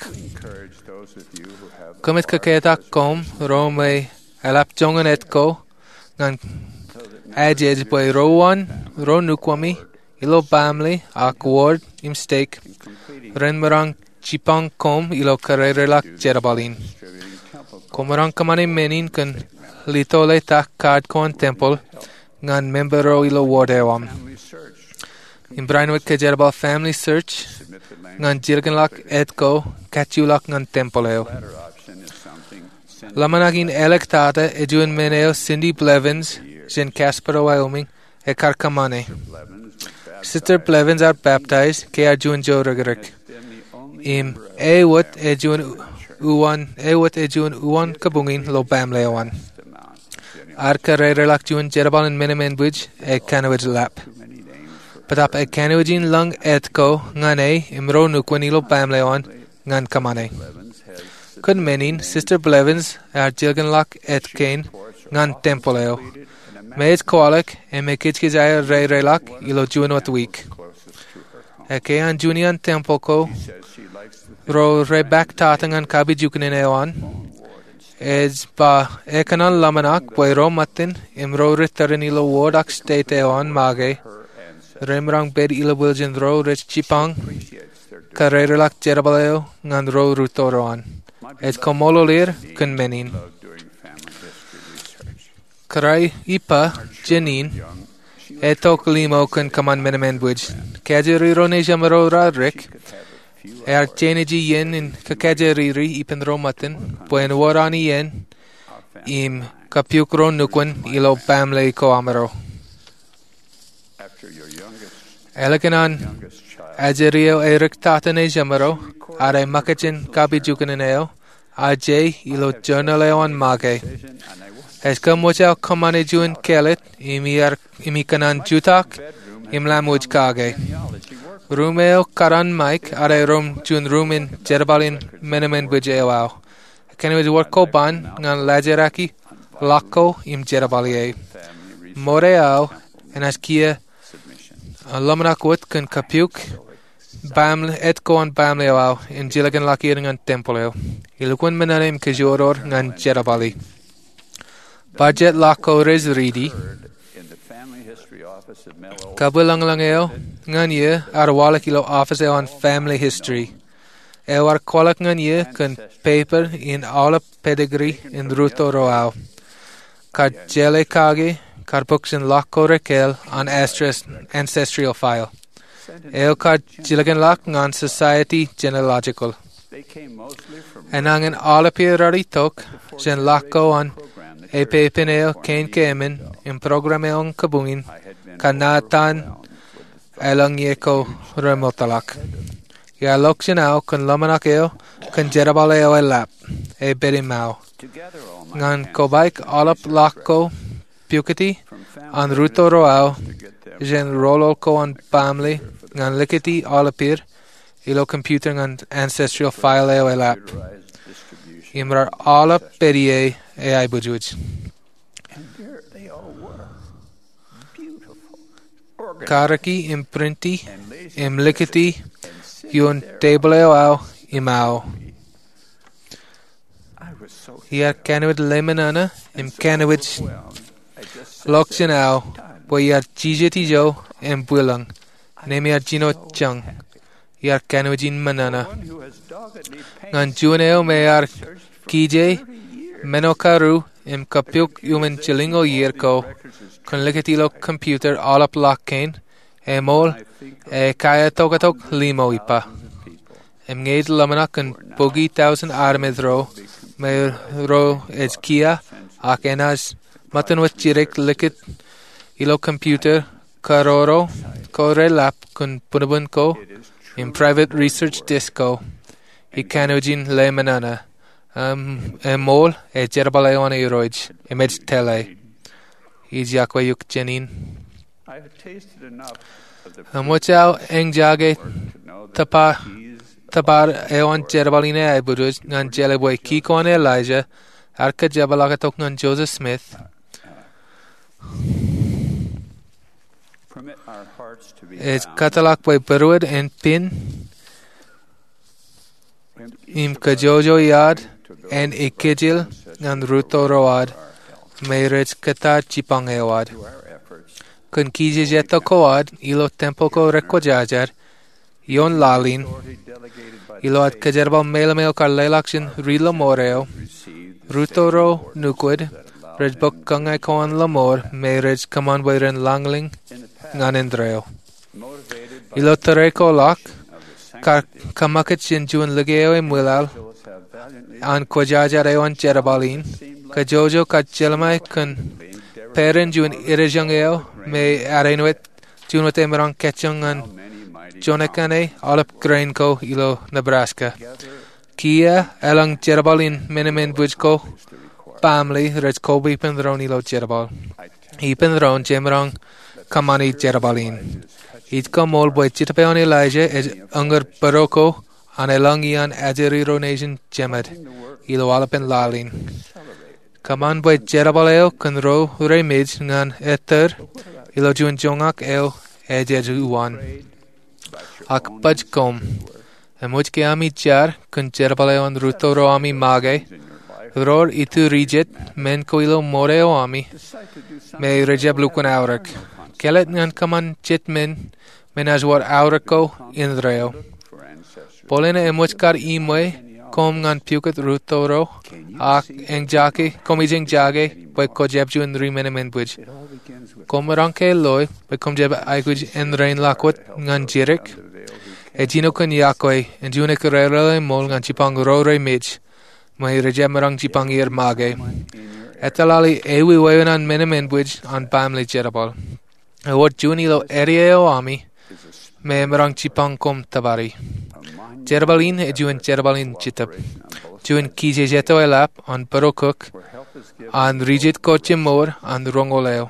Kumit kaketak kom rome alap jongan etko ngan ajej boy rowan ro nukwami ilo bamli ak ward im steak ren marang chipang kom ilo karerelak jerabalin komarang kamani menin kan litole tak card kon temple ngan membero ilo ward ewam in brainwit ke jerabal family search ngan jirganlak etko kachulak ngan templeo Lamanagin electata edun meneo Cindy Blevins, Jen Casper, Wyoming, e Carcamane. Sister Blevins are baptized, ke are June Joe Rigerick. Im e wat e June uwan e wat e June uwan kabungin lo bam lewan. Ar carrera lak June Jerabal and Miniman Bridge e Canawid lap. Patap e Canawidin lung etko ngane imro nukwanilo bam lewan ngan kamane. Kun menin Sister Blevins ar Jilgan lak et Kane ngan tempoleo. Meid koalik e me kitki zaya re re lak ilo June wat week. E ke an Junian tempoko ro re back tatangan kabi jukunin ewan. Eds ba ekanan lamanak boy ro matin imro ritarin ilo wodak state ewan mage. Remrang bed ilo wiljan ro rich chipang. Karerelak jerabaleo ngan ro rutoroan. Eds komolo lir kun menin. Karai ipa janin etok limo kun kaman menemen bridge. Kajeri rone jamaro radrik. Er cheneji yen in kakajeri ipen romatin. Buen warani yen im kapiukro nukwan ilo bamle ko amaro. Elekanan ajerio erik tatane jamaro. Are makachin kabi jukaneneo. Ajay ilo journaleon mage. Es kamocha kamane juin kelet imiar imikanan jutak imlamuj kage. Rumeo karan mike are rum jun rumin jerbalin menemen bujewao. Kenwid worko ban ngan lajeraki lako im jerabalie. Moreao en askia lamnakut kun kapiuk bam etko an bam leao in jilagan laki ngan tempoleo. Ilukun menalim kajoror ngan jerabali. Budget lako resridi. Kabulang langeo ngan ye arwala kilo office on family history. Ewar kwalak ngan ye kun paper in all pedigree in ruto roao. Kad jele kage karbooks in lako rekel on ancestral file. Eo kad jilagan lak ngan society genealogical. Enangan all pirari tok jen lako on e pepineo kain kemen in programeon kabungin kanatan elang yeko remotalak. Ya loksinao kun lamanakeo kun jerabaleo e lap e berimao. Ngan kobaik alap lako pukati an ruto roao jen rololko an pamli ngan likiti alapir ilo computer ngan ancestral fileo e lap. Imrar alap perie e ai bujuj. Karaki imprinti im likiti yun tableo au imao. Hier canawid lemonana im canawid loksin au bo hier chijeti jo im bulang nemi ar jino chang. Hier canawidin manana. Ngan juneo me ar kije menokaru im kapiuk yumen chilingo yerko kun likitilo computer alap lakkain e mol e kaya tokatok limo ipa. Im ngade lamana kun bogi thousand armed ro me ro es kia ak enas matan wat chirek likit ilo computer karoro ko relap kun punabun ko im private research disco ikanojin le manana. Um, e mol e jerbaleon e roij e med tele is yakwa yuk jenin amochao engjage tapa tapar eon jerbaline e buruj ngan jeleboy kikon Elijah arka jebalagatok ngan Joseph Smith es katalak boy berud en pin im kajojo yad en ikijil ngan ruto road meirich kata chipang ewad. Kun kije jeto koad ilo tempo ko rekojajar yon lalin ilo at kajerbal melameo kar lelakshin rilo moreo ruto ro nukud rejbok kangai koan lamor meirich kaman wairen langling ngan endreo. Ilo tereko lak kar kamakit shinjuan legeo e mulal an kojajar ewan jerabalin ka jojo ka jelmai kun peren juan irejangeo me arenuet June with emerang ketchung and Jonakane, Olip Grainco, Ilo, Nebraska. Kia, Elang Jerabalin, Minimin Bujko, Family, Rich Kobe Pendron, Ilo Jerabal. Ependron, Jemerang, Kamani Jerabalin. Each come all boy Chitapeon Elijah, is Unger Baroko, and Elangian Ajeriro Nation Jemed, Ilo Alapin Lalin. Kaman boy Jerabaleo, Kunro, Remage, Nan Ether, Ilo Jun Jongak El, Ejeju one. Ak Pajkom. Emuj ke ami char, kun Jerabaleo and Rutoro ami mage. Ror itu rigit, men koilo moreo ami. Me rejeblu kun aurak. Kelet ngan kaman chit men, menaj war aurako indreo. Polene emuj kar imwe, kom ngan puket Rutoro, ak engjake, komijeng jage, boy kojebju in rimenemen buj. Kom ranke loy, boy komjeb aikuj en rain lakwat ngan jirik. E jino kun yakoi, en june kerele mol ngan chipang rore mij. Mai rejemerang chipang ir mage. Etalali ewi wewenan menemen buj an family jerabal. E wat junilo erieo ami, me merang chipang kom tabari. Jerabalin e juen jerabalin chitap. Juen kije jeto elap an perokuk, an rigid koche mor an rongoleo.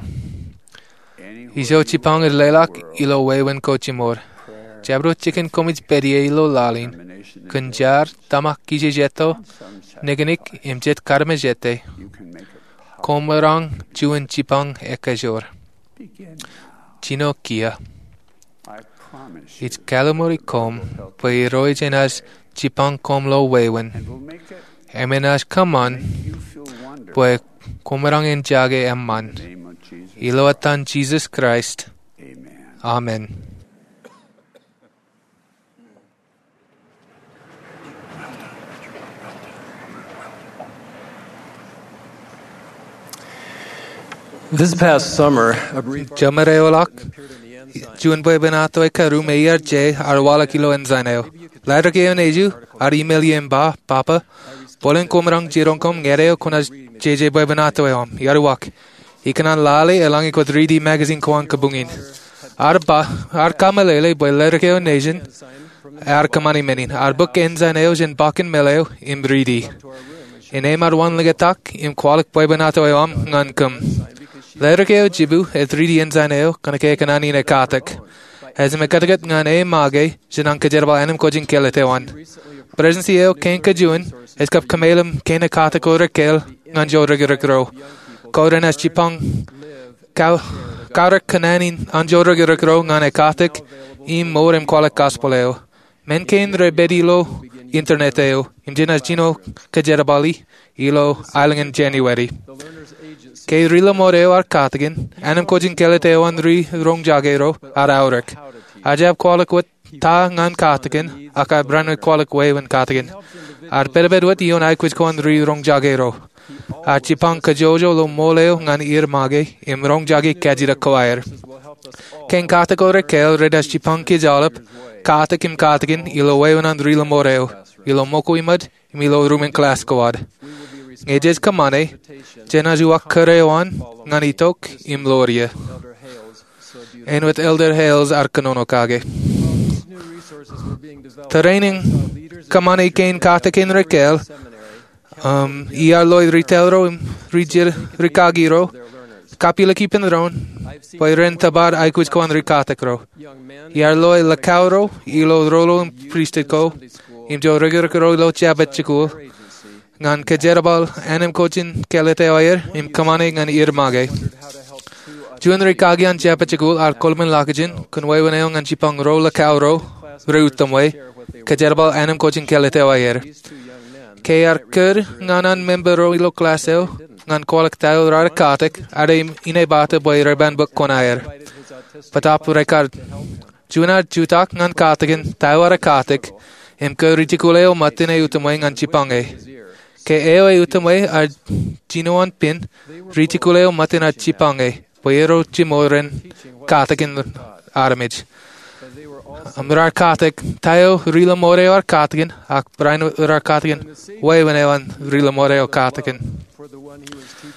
Iso chipang er lelak ilo wewen koche mor. Jabro chicken komij pedie ilo lalin. Kunjar tamak kije jeto, negenik imjet karme jete. Komerang juen chipang ekajor. Chino kia. It's calamari com, poi roigenas chipang com lo wewen. Emenas kaman, poi komerang en jage emman. Iloatan Jesus Christ. Amen. This past summer, a brief Jamareolak, June boy benato e karu meyer J, arwala kilo enzaneo. Later ke eju, ar email yem ba, papa, polen komrang jironkom ngereo kunas J J boy benato e om, yaruwak. Ikanan lale elangi ko three D magazine ko ang kabungin. Ar ba, ar kamalele boy later ke nation, ar kamani menin, ar book enzaneo jen bakin meleo, im three D. In emar one ligatak, im kwalik boy benato e om, ngan kum. Lerkeo jibu e three D enzaneo kanake kanani ne katak. Ezme katagat ngane mage jinang kajerba anim kojin keletewan. Presencio ken kajuin es kap kamelum ken katak ora kel nganjo regiragro. Koren as chipang kau karak kananin anjo regiragro ngane katak im morem kwalak gospeleo. Men ken rebedilo interneteo imjinas jino kajerabali ilo island January. Ke rila moreo ar katagan, anam kojin keleteo an ri rong jagero ar aurek. Ajab kwalak wat ta ngan katagan, aka branu kwalak wewan katagan. Ar pedabed wat ion aikwij ko an ri rong jagero. Ar chipang kajojo lo moleo ngan ir mage, im rong jagi kajira koair. Ken katakore kel redas chipang kijalap, katak im katagan, ilo wewan an rila moreo. Ilo moko imad, im ilo rumen klas koad. Ejes kamane, jenajuak karewan, nganitok, im loria. And with Elder Hales arkanonokage. Training kamane kain katakin rekel, um, iar loy ritelro, rigir rikagiro, kapila kipendron, poi rentabar aikuj koan rikatakro. Iar loy lakauro, ilo rolo priestiko, im jo regirkaro lo chabetchikul, ngan kajerabal anem kochin kelete oyer im kamane ngan ir mage. Juan rikagian chapachikul ar kolmen lakajin kun weweneo ngan chipang ro la kauro reutamwe kajerabal anem kochin kelete oyer. Ke ar ker nganan membero ilo klaseo ngan kwalak tayo rar katek ade ine bata boy reban buk konayer. Patap rekard. Juan jutak ngan katekin tayo ar katek im ke ritikuleo matine utamwe ngan chipange. Ke eo e utamwe ar jinoan pin ritikuleo matin ar chipange poero chimoren katakin aramij. Amrar katak tayo rila moreo ar katakin ak brain ar katakin weweneo an rila moreo katakin. Ke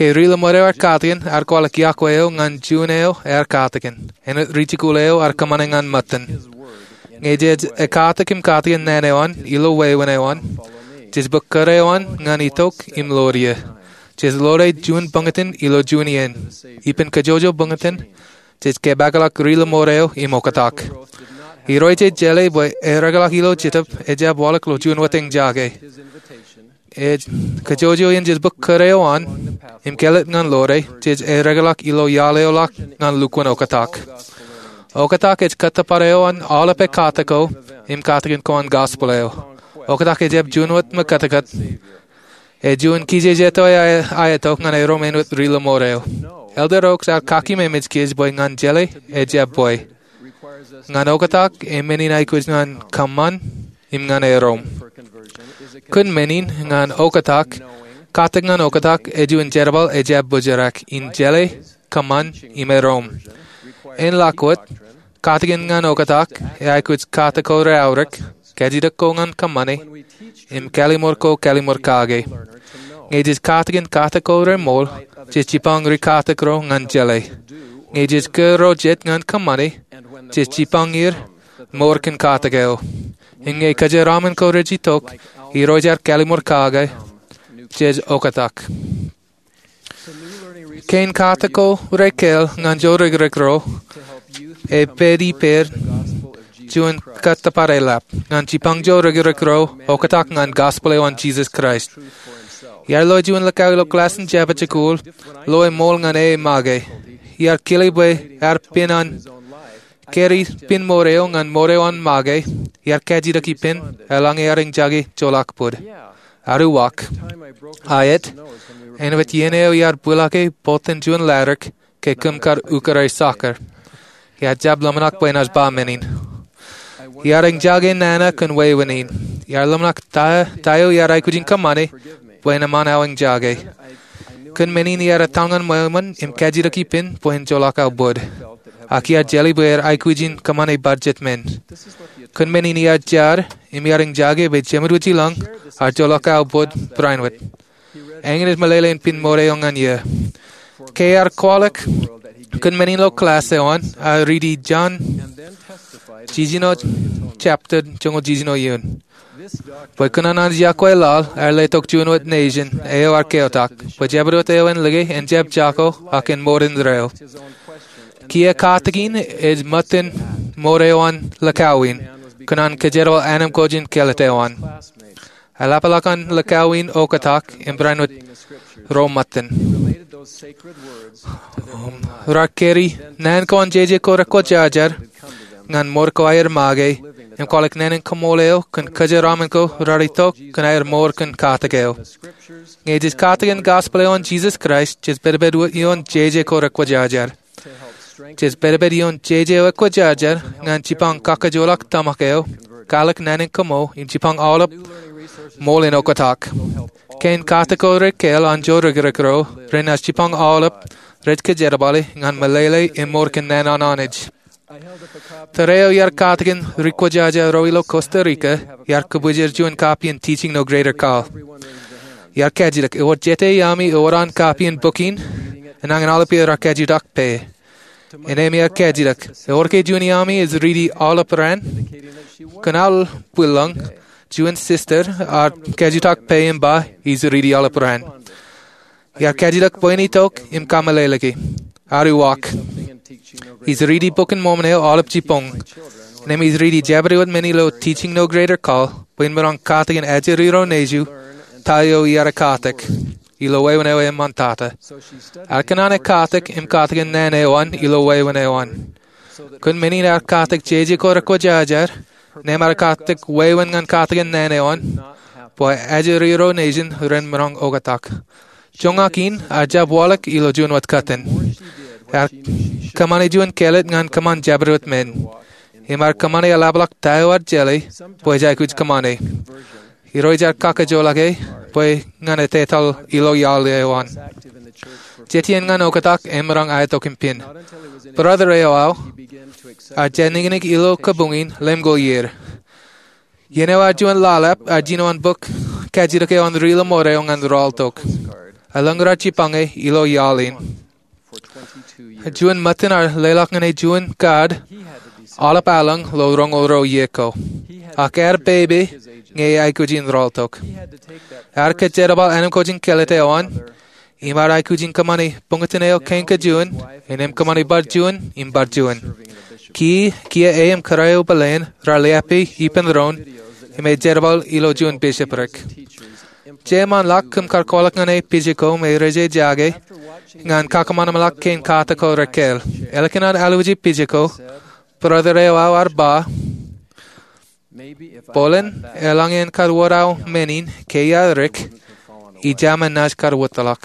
Ke rila moreo ar katagan ar kwala kiakweo ngan juneo ar katagan. En it richikuleo ar kamane ngan matan. Ngejed e katakim katagan nanewan ilo wewanewan. Jis bukkarewan ngan itok im loria. Jis lore jun bungatin ilo junien. Ipen kajojo bungatin. Jis ke bagalak rila moreo imokatak. Hiroi je jele boy e ragalak ilo chitap e jab walak lo jun wating jage. E kajojo in jis bukkarewan im kelet ngan lore jis e ragalak ilo yaleolak ngan lukwan okatak. Okatak e kataparewan alape katako im katakin koan gospeleo. Okatak e jeb junwat makatakat. E jun kije jeto e ayatok ngan e romenwat rila moreo. Elder oaks ar kaki memej kiz boy ngan jele e jeb boy. Ngan okatak e menin aikuz ngan kaman im ngan e rom. Kun menin ngan okatak katak ngan okatak e jun jerbal e jeb bujarak in jele kaman im e rom. En lakwat katakin ngan okatak e aikuz katako reaurik Kajidak ko ngan kamane, im kalimor ko kalimor kage. Ngejis katagan katako remol, jis chipang ri katakro ngan jele. Ngejis ke rojet ngan kamane, jis chipang ir, morkan katageo. Inge kaje ramen ko rejitok, i rojar kalimor kage, jis okatak. Kain katako rekel ngan joregrekro, e pedi per, Jun kataparelap ngan chipangjo regrekro okatak ngan gospel on Jesus Christ. Yar lo jun lakaw lo klassen jaba chakul lo e mol ngan e mage. Yar kili boy ar pinan keri pin moreo ngan moreo on mage. Yar kaji daki pin alang yaring jagi cholak pud. Aru wak. Ayet. En vet yeneo yar bulake poten jun larak ke kumkar ukaray soccer. Yar jab lamanak buenas ba menin. Yaring jage nana kun wewanin. Yar lamnak ta tayo yaray kujin kamane buena manawing jage. Kun menin yara tangan moyman im kajiraki pin buen jolaka bud. Akia jelly buer ay kujin kamane budget men. Kun menin yar jar im yaring jage be jemuruji lang ar jolaka bud brainwit. Engin is malele in pin more yongan ye. Kar kwalak kun menin lo classe on a ready John Jizino chapter jungo Jizino yun. Boy kunanan jakwe lal er le tok juno at nation eo arkeotak. Boy jabro teo en lege en jab jako akin morin dreo. Kia katagin is mutin moreon lakawin. Kunan kajero anam kojin keleteon. Alapalakan lakawin okatak in branwit romatin. Rakeri nan kon jeje korako jajar. Ngan mor ko ayer mage em kolek nenen komoleo kun kajeramen ko rarito kun ayer mor kun katageo nge dis katagen gospel on Jesus Christ jis berbed yon jeje ko rakwa jajar jis berbed yon jeje rakwa jajar ngan chipang kakajolak tamakeo kalek nenen komo in chipang alap molin okatak ken katako rekel anjo regrekro renas chipang alap red kajerabali ngan malele em mor kun nanan anij Tereo yar katagan rikwajaja roilo Costa Rica yar kubujer juan copy teaching no greater call. Yar kajidak iwat jete yami oran copy and booking and angan alapi rakajidak pay. Enemi yar kajidak iorke juan yami is really all up ran. Kanal pulang juan sister ar kajidak pay im ba is really all up ran. Yar kajidak poini tok im kamaleleki. Aru walk. He's ready booking momeneo all up chipong. Name is ready jabri with many low teaching no greater call. When we're on katak and ajiriro neju, tayo yara katak. Ilo way when I am montata. Arkanane katak, im katak and nane one, ilo way when I one. Kun many ar katak jeji korako jajar, name ar katak way when gan katak and nane one. Boy ajiriro nation ren marong ogatak. Jongakin, ajab walak ilo jun wat katen. Kamane juan kelet ngan kaman jabrut men. Himar kamane alablak tayo ar jelly, boy jai kuj kamane. Hiroi jar kakajolake, boy ngan etetal ilo yale wan. Jetien ngan okatak emerang ayatokim pin. Brother eoao, a jeniginik ilo kabungin lemgo year. Yenewa juan lalap, a jino an book, kajirake on rila more on raltok. Alangra chipange ilo yalin. Juan matin ar lelakngane Juan gad. Alap alang lo rong oro yeko. Ak er baby nge ay kujin roltok. Er ke jerabal anam kujin kelete on. Imar ay kujin kamani pungatineo kenka Juan. Enem kamani bar Juan im bar Juan. Ki kia ayam karayo balen raleapi ipen ron. Ime jerabal ilo Juan bishopric. Jeman lak kum karkolak ngane pijiko me reje jage. Ngan kakamana malak ken kata ko Raquel. Elkinan aluji pijiko. Brother Ewa arba. Polen elangin karwarao menin keya rik. Ijaman naj karwatalak.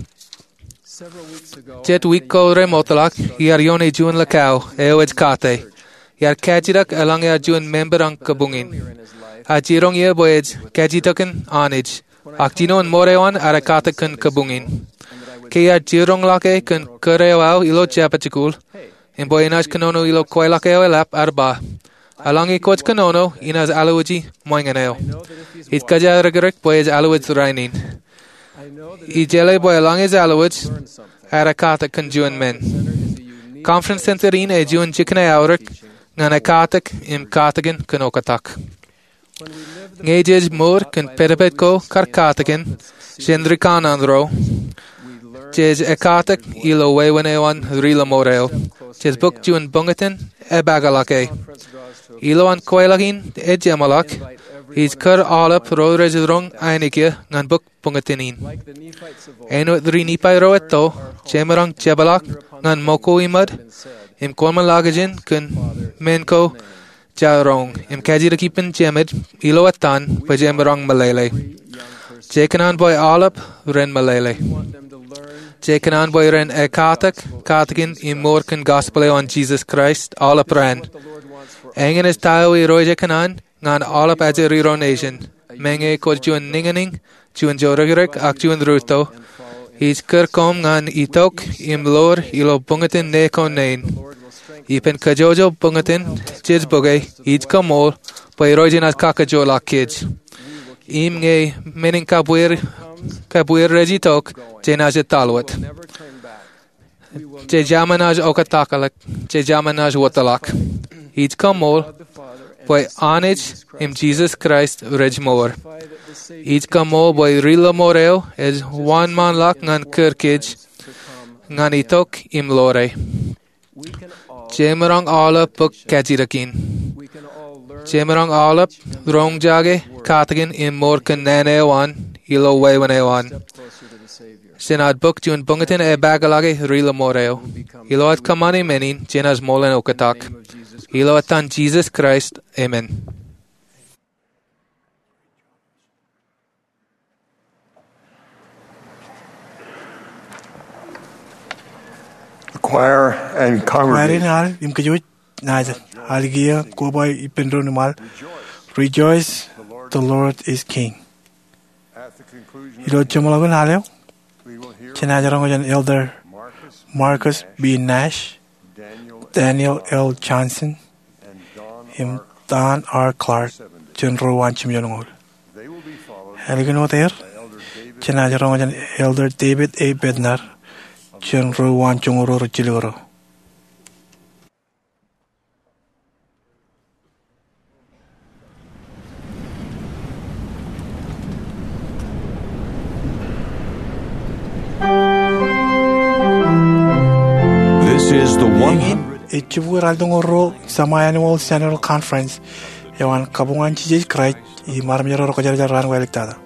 Jet week ko remotalak. Yar yone Juan lakao. Ewaj kate. Yar kajirak elang yar Juan member ang kabungin. Ajirong ye boyej kajitakan anij. Akjino en morewan arakata kun kabungin. Kaya jirong lake kun kurewao ilo japachikul. En boyenas kanono ilo koilakeo elap arba. Alangi coach kanono inas aluji moinganeo. It kaja regrek boyej aluj rainin. Ijele boy alangis aluj arakata kun juan men. Conference centerin e juan jikne aurek nganakatak im katagan kunokatak. Ngejej mur kun perepetko karkatagan jendrikan andro. Jes ekatak ilo wewanewan rila moreo. Jes buk juan bungatin e bagalake. Ilo an koelakin e jamalak. Is kur alap ro rejrong ainike ngan buk bungatinin. Eno dri nipai roeto jemarang jabalak ngan moko imad. Im kolman lagajin kun menko jarong. Im kajira kipen jemid ilo atan pa jemarang malele. Jekanan boy alap ren malele. Jekanan boy ren e katak, katakin imorkan gospel on Jesus Christ, alap ren. Engen is tao i roja kanan, ngan alap aja riro nation. Menge ko juan ninganing, juan joragirek ak juan ruto. Is kerkom ngan itok, im lor ilo bungatin ne kon nain. Ipen kajojo bungatin, jiz bugay, ij kamol, boy roja nas kakajo la kids. Im nge mening kabuir, kabuir rejitok, jenaj talwat. Je jamanaj okatakalik, je jamanaj watalak. Each kamol, boy anij im Jesus Christ rejmor. Each kamol boy rila moreo is one man lak ngan kirkij, ngan itok im lore. Jemarang ala puk kajirakin. Jemarang alap rong jage katagan im morkan nanewan ilo wewanewan. Sinad buk jun bungatin e bagalage rila moreo. Ilo at kamani menin jenas molen okatak. Ilo atan Jesus Christ. Amen. Choir and Marin congregation. al im kajuj naja. Algia koboy ipendro nimal. Rejoice, the Lord is King. Ilo jamalagun haleo. Chinajarangojan Elder Marcus B. Nash, Daniel L. Johnson, and Don R. Clark, General Wanchim Yonongol. Heligonoter, Chinajarangojan Elder David A. Bednar, General Wanchongoro Chiloro. This is the one hundred. Ichibu Raldongoro Sama Annual General Conference, Yawan Kabungan Chijay Krai, I Marmiro Rokajaran Weliktada.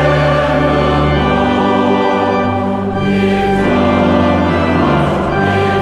Amen.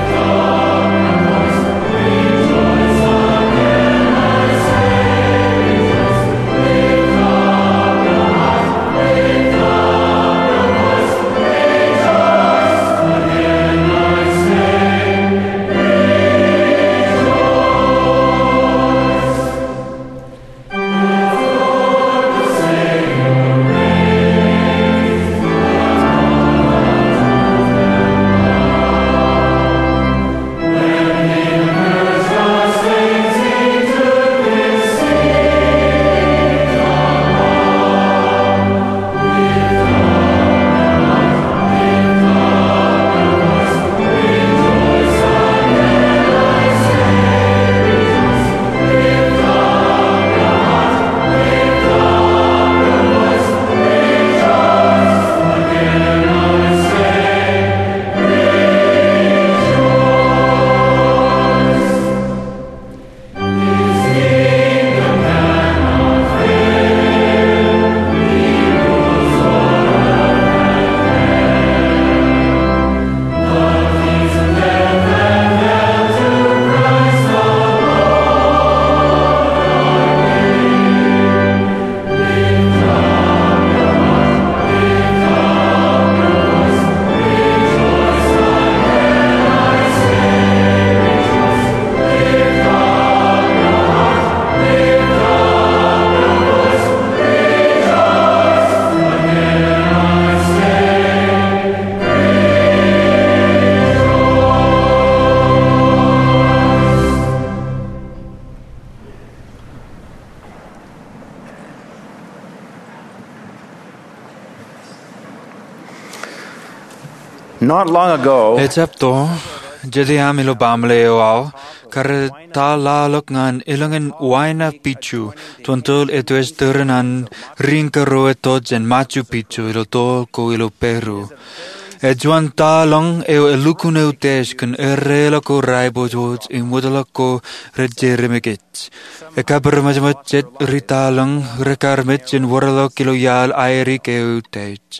Not long ago, Excepto, jadi amilo bamleo ao, kare ta lalok ngan ilangan waina Picchu, tuantul etu es terenan ringkaro etot en Machu Picchu ilo tol ko ilo Peru. E juan talong eo elukun eutes kan erela ko raibo joj imudala ko rejeremekit. E kabar majamat ritalong rekarmet in waralo kilo yal airik eutes.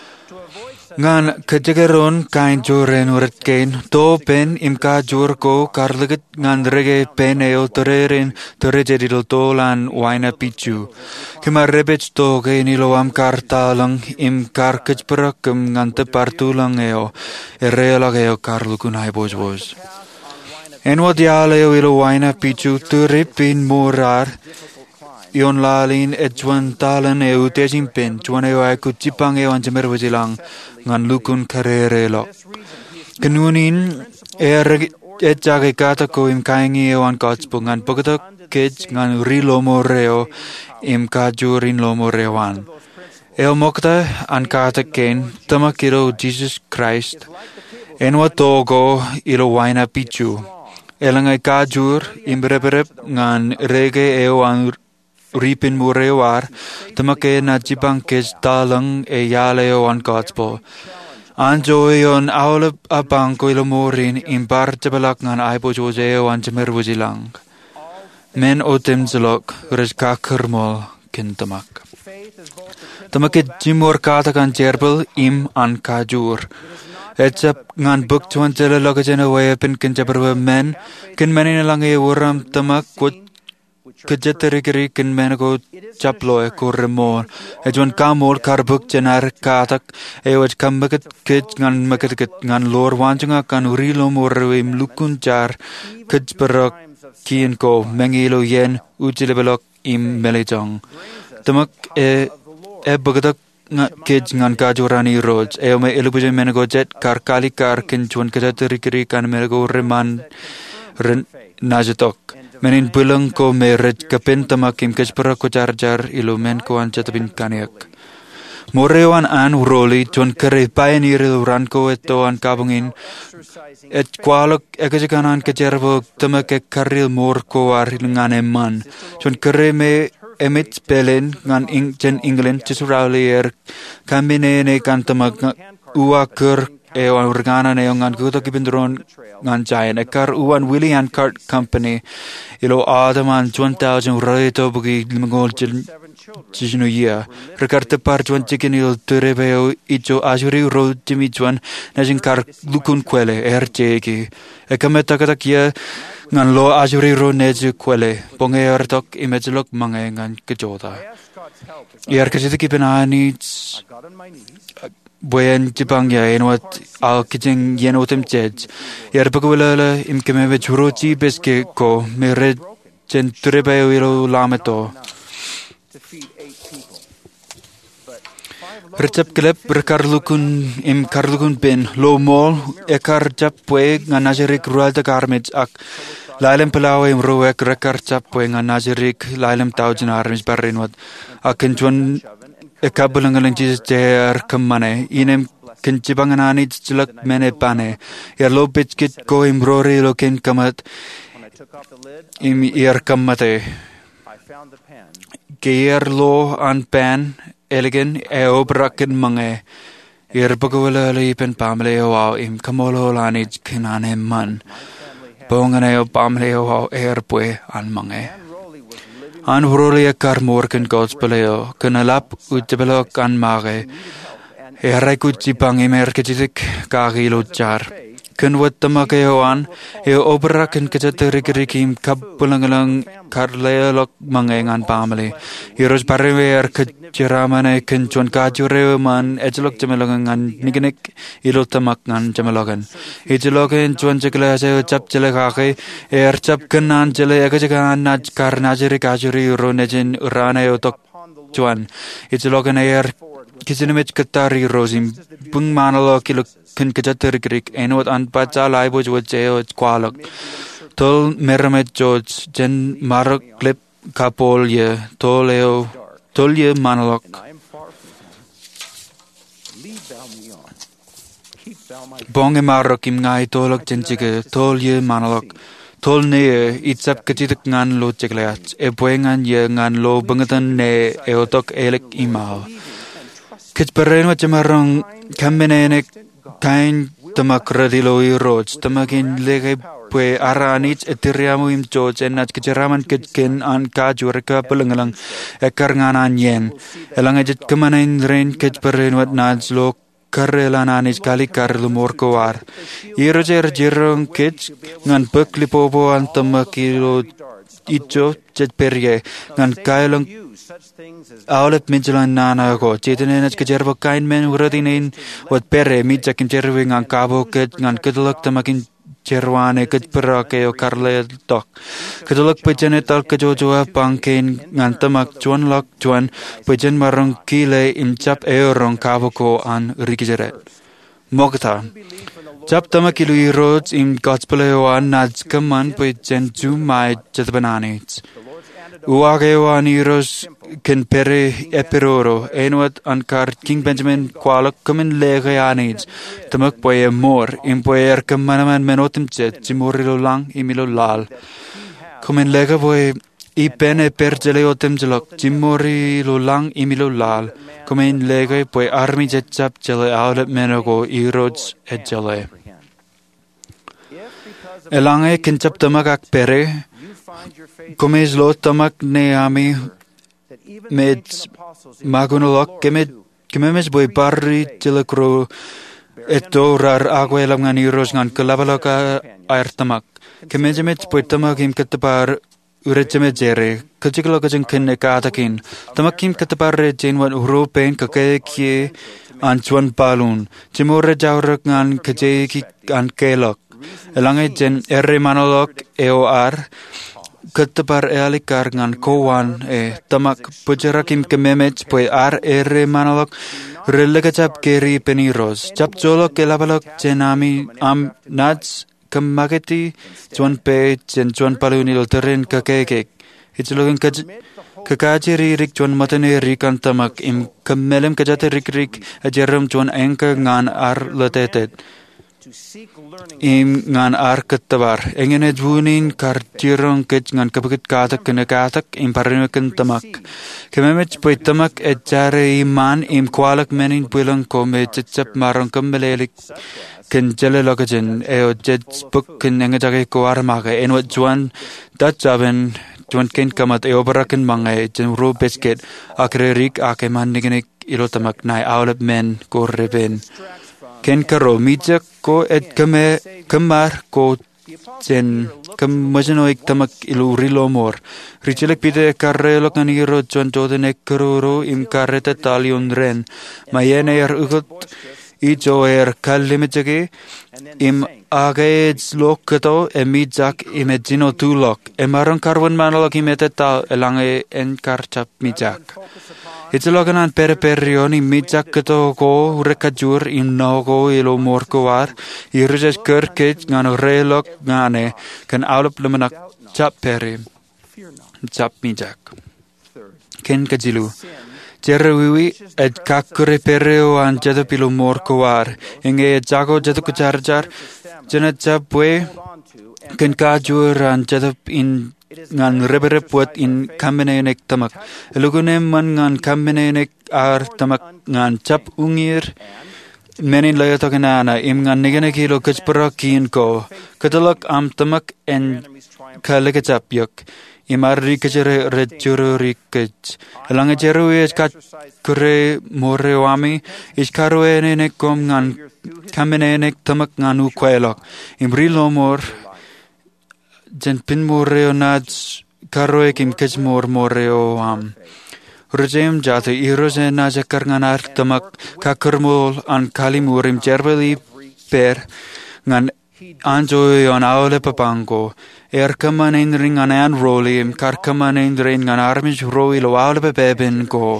Ngan kejagaron kain joren urat kain to pen imka jor ko karlagat ngan rege pen eo torerin tore jadi lo tolan waina Picchu. Kema rebech to kain ilo am kartalang im kar kejperakam ngan tepartulang eo erealag eo karlukun hai boj boj. En wat yale eo ilo waina Picchu turipin morar ion lalin et juan talan eo tejim pen juan eo ai kutipang eo anjamer wajilang ngan lukun karere lo. Kenunin er et jage kata ko im kaingi eo an katspo ngan pagata kej ngan ri lomo reo im kajurin lomo rewan. Eo mokta an kata ken tamakiro Jesus Christ en wa togo ilo waina Picchu. Elangai kajur im berep ngan rege eo an ripin murewar tamake na jibang kej talang e yaleo an katspo. Anjo yon aula abang ko ilomorin imbar jabalak ngan aibo jojeo an jamer wujilang. Men otem zalok res kakermol kintamak. Tamake jimor kata kan jerbel im an kajur. Etsap ngan buk tuan jala lagajana wayapin kin jabarwa men kin menin lang e uram tamak kut Kejaterikiri kin menago chaplo e kurremol. Ejuan kamol karbuk jenar katak ewaj kambakat kej ngan makatkit ngan lor wanjunga kan urilo morwim lukun jar kej perak kien ko mengilo yen ujilebelok im melejong. Tamak e e bagadak kej ngan kajurani roj eo me elubuje menago jet kar kali kar kin juan kejaterikiri kan menago reman ren najatok. Menin bulang ko meret kapin tamakim kespera ko jar-jar ilumen ko an chatabin kaniak. Morewan an uroli tuan kere pioneer ran ko eto an kabungin et kwalok ekajakanan kejerbo tamake karil mor ko ar ngane man. Tuan kere me emit pelen ngan ing jen England chisurali er kambine ne kan tamak ua ker e wan urgana ne ngan kuto kibindron ngan giant ekar uan Willie and Cart Company ilo adaman one thousand reto bugi limangol jinu ya rekarte par juan chicken il turebeo icho ajuri ro jimi juan najin kar lukun kwele erjeki ekameta kata kia ngan lo ajuri ro neju kwele ponge ertok imejlok mange ngan kejoda yer kajiti kipenani Buyan jibang ya enwat al kijeng yen otem chej. Yer bagwala im kemeve churochi beske ko mere chen turebe wilo lameto. Recep klep berkarlukun im karlukun ben lo mol ekar jap pue nganajerik rual de garmets ak lailem pelawe im roek rekar jap pue nganajerik lailem taujen armis barrenwat aken chuan ekabulangalang Jesus jer kemane inem kenjibanganani jelak mene pane ya lo bitskit ko im rori lo ken kamat im ir kamate geir lo an pan elegant e obraken mange ir bagwala li pen pamle o im kamolo lani kinane man bongane o pamle o erpue an mange An huroli ekar morken godspeleo, kenalap utjebelo kan mage. Erai kutjipang imer kejitik kagi lojar. Ken wat tamakeo an, e obra ken kejaterikirikim kabulangalang karleolok mangengan pamali. Heroes parewer kejeramane ken chuan kajureo man ejlok jemelangan nigenek ilo tamak ngan jemelogan. Ejloken chuan jekla se chap jele kage er chap kenan jele ekajakan naj kar najeri kajuri ronejin urane otok chuan. Ejloken er Kisinimich katari rosim bung manalo kilo kun kajaterikrik enot an baca laiboj wajeo kwalak tol meramet joj jen marok klip kapol ye toleo tol ye manalok Bong emarok im ngai tolok jenjige tol ye manalok. Tol ne itsap ketitik ngan lo jegleat. E buengan ye ngan lo bengatan ne eotok elek imal. Kitperen wat jemarong kambenenek kain tamak radilo i roch. Tamakin lege pue aranich etiriamu im George enat kejeraman kitkin an kaju reka pelengalang ekar nganan yen. Elang ejit kemanain rain kitperen wat najlo karrelananich kali kar lumor kowar. Iro jer jerong kich ngan pekli popo an tamakilo icho jet perye ngan kailang Aulet midjalan nana ko chitinen at kajerbo kain men uradinin wat pere midjakin jerwing ang kabo ket ngan kedulak tamakin jerwane ket perake o karle tok kedulak pejane tal kejojoa pangkin ngan tamak juan lak juan pejan marong kile imchap eorong kabo ko an rikijeret mogta Jab tamakilu roads im gospeleoan nats kaman pejan jumai jatbananits Uagewan iros ken pere eperoro enwat ankar King Benjamin kwalak kumin lege anits tamak poye mor im poyer kamanaman menotim chet jimorilo lang imilo lal kumin lege poye i pene perjele otem jelok jimorilo lang imilo lal kumin lege poye armi jetchap jele aulet menogo irods etjele elange kenchap tamakak pere Komes lo tamak ne ami med magunolok kemet kememes boy parri telekro eto rar aguelam ngan iros ngan kelabaloka air tamak kemejemet boy tamak im ketepar urejemet jere kajiklo kajeng kenne katakin tamak im ketepar rejen wan uropen kakeki anchuan palun jemore jawrak ngan kajeki an kelok elange jen erre manolok eor Ketepar ealikar ngan kowan e tamak pujerakim kememet poe ar ere manalok relegacap keri peniros cap jolok elabalok jenami am nats kemageti juan pe jen juan palunil teren kakekek itlogen kaj kakajiri rik juan matene rikan tamak im kemelem kajate rik rik ajeram juan engka ngan ar letetet im ngan ar ketabar engene junin kar tirong kech ngan kabukit katak kena katak im parinuken tamak kememet poy tamak ejare iman im kwalak menin pulang kome cecap marong kemelelik ken jele lokajen eo jet spuk ken engejage kuar maga enwat juan dat jaben juan ken kamat eo baraken mangai jen ro biscuit akre rik ake man nigenik ilo tamak nai aulep men ko reben Ken karo mijak ko et kame kamar ko jen kam majanoik tamak ilu rilomor richelek pide karrelo kaniro jon jodene karoro im karreta talion ren mayene er ugot i joer kallimejage im agets lokato emijak imagino tulok emaron karwan manalok imeteta elange en karchap mijak Itloganan pere perioni mijak keto ko rekajur im nogo ilo morkoar irjes kerket ngano relok ngane kan aulop lemenak chap pere chap mijak ken kajilu Jerewiwi et kakure pereo an jado pilo morkoar inge jago jado kujarjar jana chapwe ken kajur an jado in ngan rebere puat in kambenenek tamak elugune man ngan kambenenek ar tamak ngan chap ungir menin layotok nana im ngan negene kilo kachparakin ko katalak am tamak en kaleke chap yok imar rikajere rejuru rikaj elange jeru es kat kure morewami iskaro ene kom ngan kambenenek tamak nganu kwelok imri lomor jen pin moreo nats karoe kim kech mor moreo am Rejem jate irose na jakar nganar tamak kakermol an kalimurim jerbeli per ngan anjoy on aule papango er kaman in ring an an rolim kar kaman in ring an armish roi lo aule beben go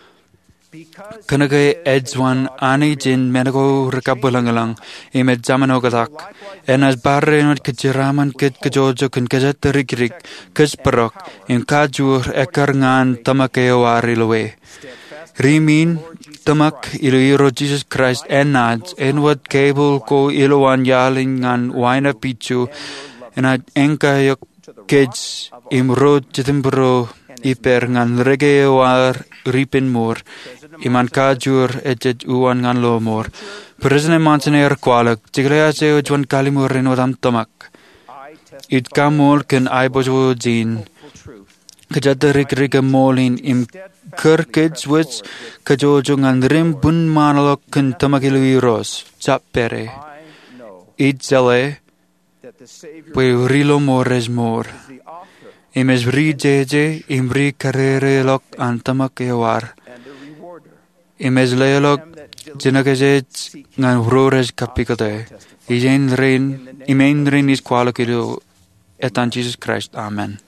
Kanagay edzwan ani jin menago rekabulangalang imed zamanogadak enas barre not kajiraman kit kajojo kan kajat rigrig kasparok in kajur ekar ngan tamakeo arilowe rimin tamak Iloiro Jesus Christ enad enwat cable ko ilowan yaling ngan waina pichu enad engkayok kids imro jitimbro iper ngan regewar ripin mor iman kajur ejet uwan ngan lo mor President Montaner kwalak tiglaya se ujwan kalimur renodam tamak it kamol ken aibojo jin kajadarik riga molin im kerkids wits kajojo ngan rim bun manalok ken tamakiluiros chapere it zale we rilo mores mor imes ri jeje imri karere lok antamak ewar imes leolok jinakajet ngan vrores kapikade ijen rein imen rein is kwalakilu etan Jesus Christ amen.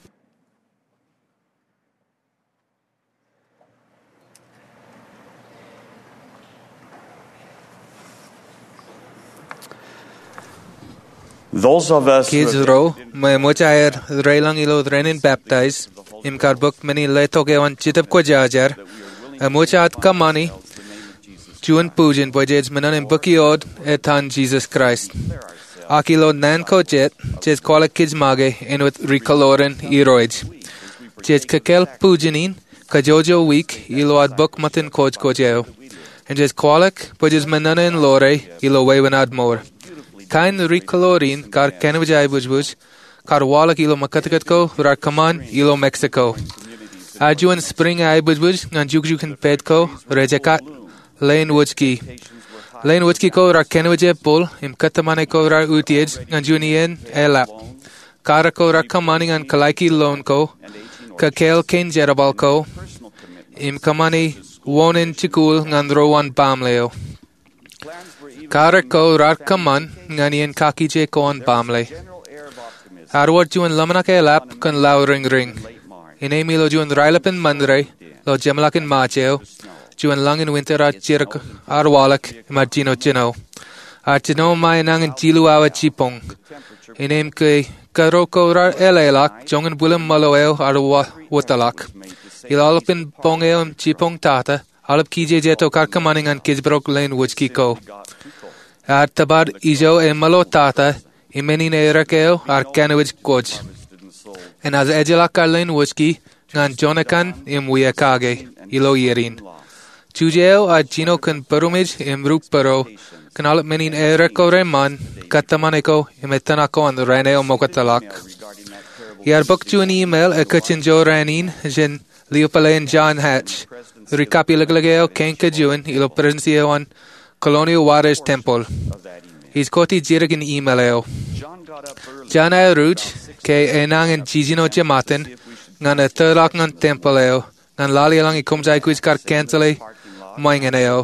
Those of us Kids ro, may mochair railang ilo renin baptize, im karbuk many letoke on chitap ko jajar, a mochat kamani, juan pujin bojets manan im bukiod etan Jesus Christ. Akilo nan ko jet, jes kola kids mage, in with recoloren eroids. Jes kakel pujinin, kajojo week, ilo ad buk matin koj kojeo. And jes kolak, bojes manan in lore, ilo waywinad more. Kain recolorin kar kenvajai bujbuj, kar walak ilo makatakat ko, rar kaman ilo Mexico. Ajuan spring ai bujbuj, ngan jukjukin pedko, rejekat, lane wujki. Lane wujki ko rar kenvaje pol, im katamane ko rar utiej, ngan junien elap. Kara ko rar kamani ngan kalaiki loan ko, kakel ken jerabal ko, im kamani wonin chikul ngan rowan bamleo. Kara ko rar kaman nganien kaki je ko on bamle. Arward juan lamanak elap kan lau ring ring. Inemi lo juan railapin mandre, lo gemlakin macheo, juan langin winter at chirk arwalak margino chino. Artino mai nangin jilu awa chipong. Inem ke karoko rar elelak, jongan bulam maloeo arwa watalak. Ilalapin bongeo chipong tata, alap kije jeto karkamaning an kizbrok lane wujki ko. Ar tabar ijo e malo tata, imeni ne rakeo ar kanwij koj. En az ejelak arlen wujki, ngan jonakan im wiakage, ilo yerin. Chujeo ar chino kan perumij im ruk paro, kan alap menin e rako reman, katamaneko im etanako an raneo mokatalak. Yar buk ju an email e kachin jo ranin, jen liopalayan John Hatch. Recapilageo kenka juan, ilo prensio an Colonial Waters Temple. He's koti jiragin emaileo. John ay ruj, ke enang en jijino jamaten, ngan e terlak ngan templeo, ngan lali alang i kumjay kuis kar kentale, moinganeo.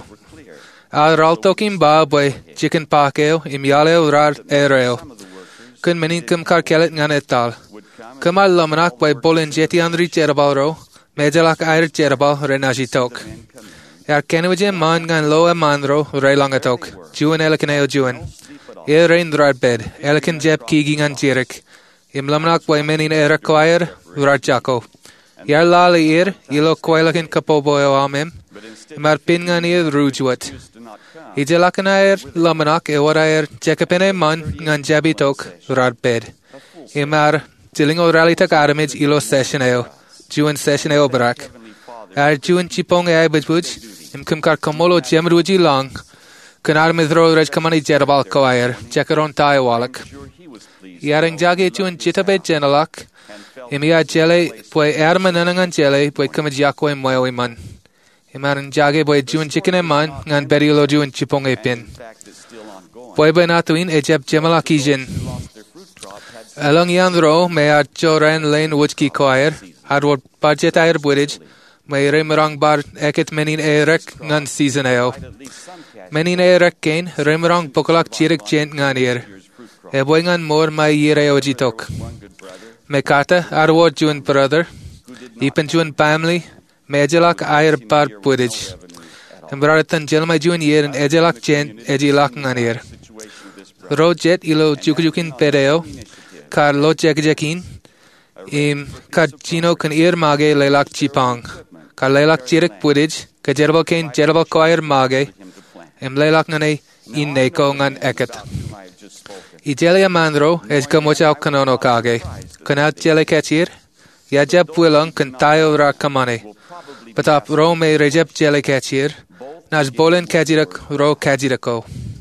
Al ralto kim ba boy chicken pakeo, im yaleo rar ereo. Kun menin kum kar kelet ngan etal. Kumal lamanak boy bolin jeti andri jerabal mejalak air jerabal renajitok. Yar kenwaje man gan lo amandro reilangatok, juan elikaneo juan. E rein drar bed, elikan jeb kigi ngan jirik. Im lamnak boy menin era choir, rar jako. Yar lali ir, ilo koilakin kapoboyo amem, mar pin ngan ir rujuat. Ijelakan air lamanak e war air jekapene man ngan jabitok, rar bed. Imar jilingo ralitak aramij ilo sessioneo, juan sessioneo brak. Ar juan chipong ay bujbuj, im kumkar komolo jemruji long, kanar mithro rej kamani jerabal koair, jekaron taiwalak. Yaring jage juan chitabe jenalak, im ya jele, poi erman anangan jele, poi kamajako im moyo iman. Imaran jage poi juan chikine man, ngan berilo juan chipong e pin. Poi poi natuin e jeb jemalak ijin. Along yandro, me ar joran lane wujki koair, harwad budget air budij, may remerang bar eket menin erek ngan season eo. Menin erek gain remerang pokolak chirik chent ngan er. Eboy ngan mor may yere ojitok. Me kata arwad juan brother. Ipan juan family. Mejelak air bar pudij. Embraratan jelmay juan yer en ejelak chent ejilak ngan er. Ro jet ilo jukujukin pereo. Kar lo jekjekin. Im kad chino kan ir mage lelak chipang. ka leilak jirik budij, ka jerbal kain jerbal koir mage, im leilak ngane in neko ngan eket. I jeli amandro es kamocha kanono kage, kanat jeli kachir, yajab pulang kan tayo ra kamane. Patap ro me rejab jeli kachir, nas bolen kajirak ro kajirako.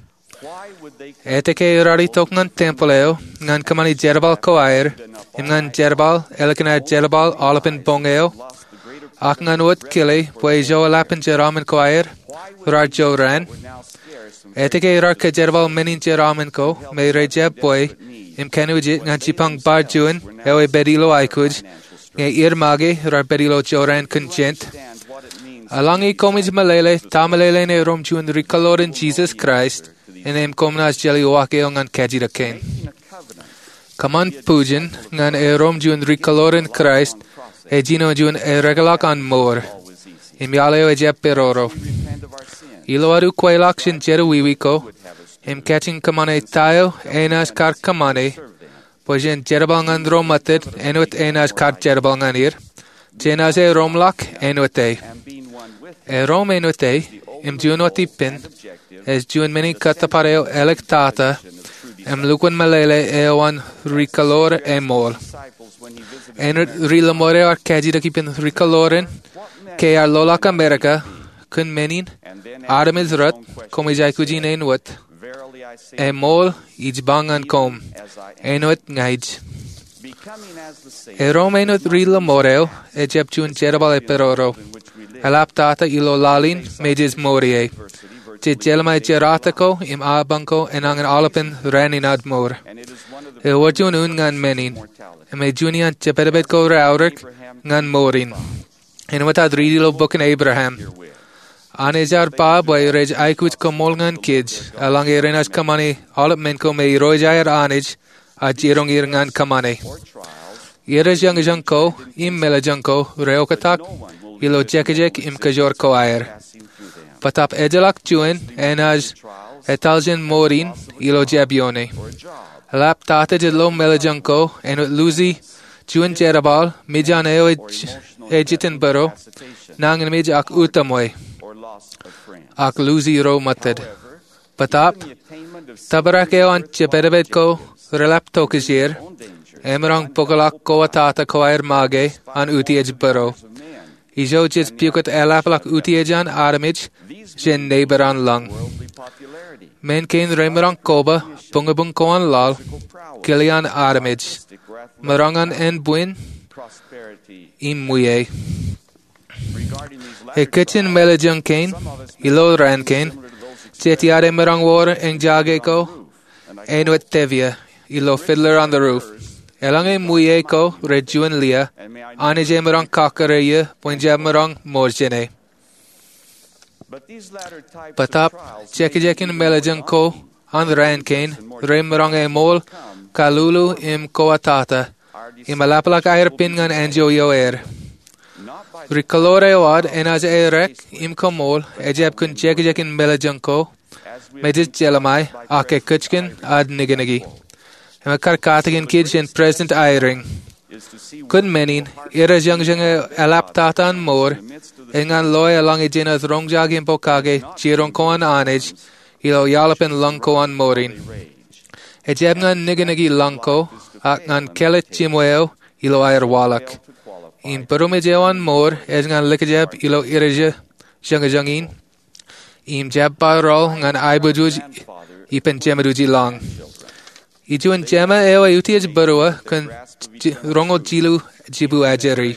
Eteke rari tok ngan tempoleo, ngan kamani jerbal koair, im ngan jerbal, elekana jerbal alapin bongeo, ak ngan ut kili, pue jo alapin jeramen koair, rar jo ran. Eteke rar ka jerbal menin jeramen ko, me rejab pue, im kenujit ngan chipang bar juin, ewe bedilo aikuj, nge ir mage, rar bedilo jo ran conjent. Alangi komij malele, tamalele ne rom juin rikalorin Jesus Christ, en em komnas jeli wake ngan kajira ken. Kaman pujan ngan e rom juin rikalorin Christ, e jino juin e regalak an mor, im yaleo e jep peroro. Ilo aru kwailak shin jeru wiwiko, im catching kamane tayo, enas kar kamane, pojen jerbal ngan romated, enut enas kar jerbal ngan ir, jenas e romlak, enut e. E rom enut e, im juinoti pin, es juin meni katapareo electata, em lukun malele ewan ricalor e mol. En rilamore ar kajida kipin ricaloren, ke ar lolak America, kun menin, aramiz rat, komijai kujin enwat, e mol ijbangan kom, enwat ngaij. E rom enwat rilamoreo, e jeb juin jerabal e peroro, elaptata ilo lalin, mejiz morie. Je jelma jeratako im abanko en angan alapin raninad mor. E wajun un ngan menin. Em e junian jepedebet ko raurik ngan morin. En watad ridilo bukin Abraham. Anejar pa boy rej aikuch ko mol ngan kids. Alang e renas kamane alap menko me rojair anij a jirong ir ngan kamane. Irej yang janko im mela janko reokatak ilo jekajek im kajor ko air. Patap ejelak juin enaj etaljen morin ilo jabione. Lap tate jedlo melajanko enut luzi juin jerabal mijan eo ejitin baro nangan mij ak utamoy. Ak luzi ro mated. Patap tabarak eo an jebedebet ko relap tokajir emerang pokalak ko atata ko air mage an uti ej baro. Ijo jits pukut elapalak utiejan aramij, jen neighboran lang. Men kain remerang koba, bungabung koan lal, kilian aramij. Marangan en buin, imuye. E kitchen melajang kain, ilo ran kain, jetiare merang war en jage ko, enwet tevia, ilo fiddler on the roof. Elange muye ko rejuan lia, anije merang kakareye, punjab merang morjene. Patap, chekijekin melajang ko, an rankain, rem merang e mol, kalulu im koatata, im alapalak air pingan anjo yo er. Rikalore wad enaz e rek, im komol, ejab kun chekijekin melajang ko, medit jelamai, ake kuchkin ad niginigi. Emakar katakin kidjen present airing. Kun menin, iras yang jang elaptatan mor, engan loy alang ijinas rongjagin pokage, jirong koan anij, ilo yalapin lang koan morin. Ejeb ngan niginigi langko, ak ngan kelet chimweo, ilo air walak. In perumijewan mor, es ngan likajeb, ilo irija jangajangin. Im jeb barol ngan aibujuj, ipen jemaduji lang. Ijuan jema ewa utiaj barua kun rongo jilu jibu ajeri.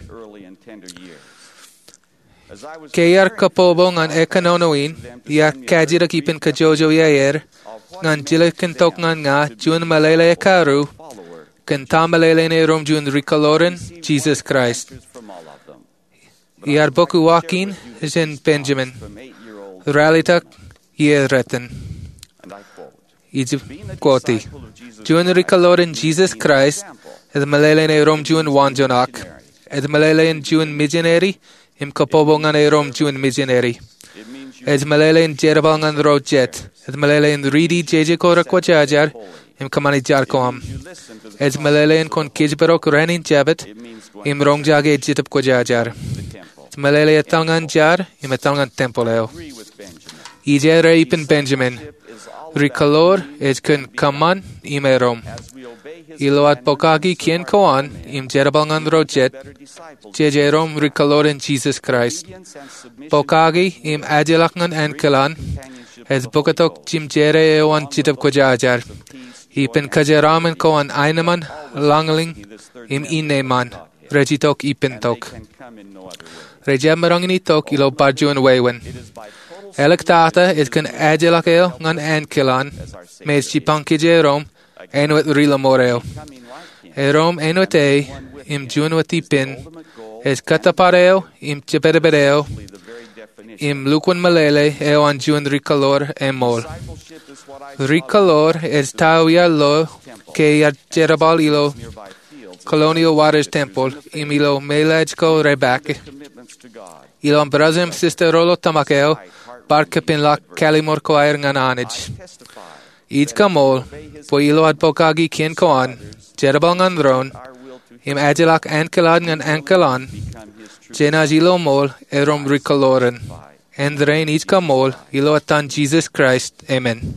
Kayar kapobo ngan ekanonoin, ya kajira kipin kajojo yayer, ngan jila kintok ngan nga jun malele karu, kun tamalele ne rom jun rikalorin, Jesus Christ. Iar boku wakin, jen Benjamin. Ralitak, ye retin. Ijib quoti. Juan rikalorin Jesus Christ, ed malele ne rom juan wanjonak, ed malele in juan missionary, im kapobo ngan e rom juan missionary. Ed malele in jerabal ngan rojet, ed malele in ridi jeje kora kwajajar, im kamani jar koam. Ed malele in kon kijbarok renin jabet, im rongjage jitap kwajajar. malele talngan jar im talngan tempoleo. Ije re ipin Benjamin. Ricolor is kun kaman im erom. Iloat pokagi kien koan im jerabangan rojet. Jejerom ricolor in Jesus Christ. Pokagi im adilakngan ankalan. Es bokatok jim jere ewan jitab kojajar. Ipin kajaraman koan aineman langling im ineman. Regitok ipin tok. Rejab marangini tok ilo barjuan wewen. Electata is kun adilakeo ngan ankalan. Mes chipankije rom enuet rilamoreo. Erom enuet e im junuet ipin. Es katapareo im chiperebereo. Im lukwan malele eo an juan ricolor emol. Ricolor es tauya lo ke yar jerabal ilo Colonial Waters Temple im ilo melajko rebake. Ilo am brazem sisterolo tamakeo barke pin la kalimor koair ngananij. Ij kamol po ilo ad pokagi kien koan jerabal ngan ron im adilak ankalad ngan ankalan jenaj ilo mol erom ricoloren. And rein ij kamol ilo atan Jesus Christ. Amen.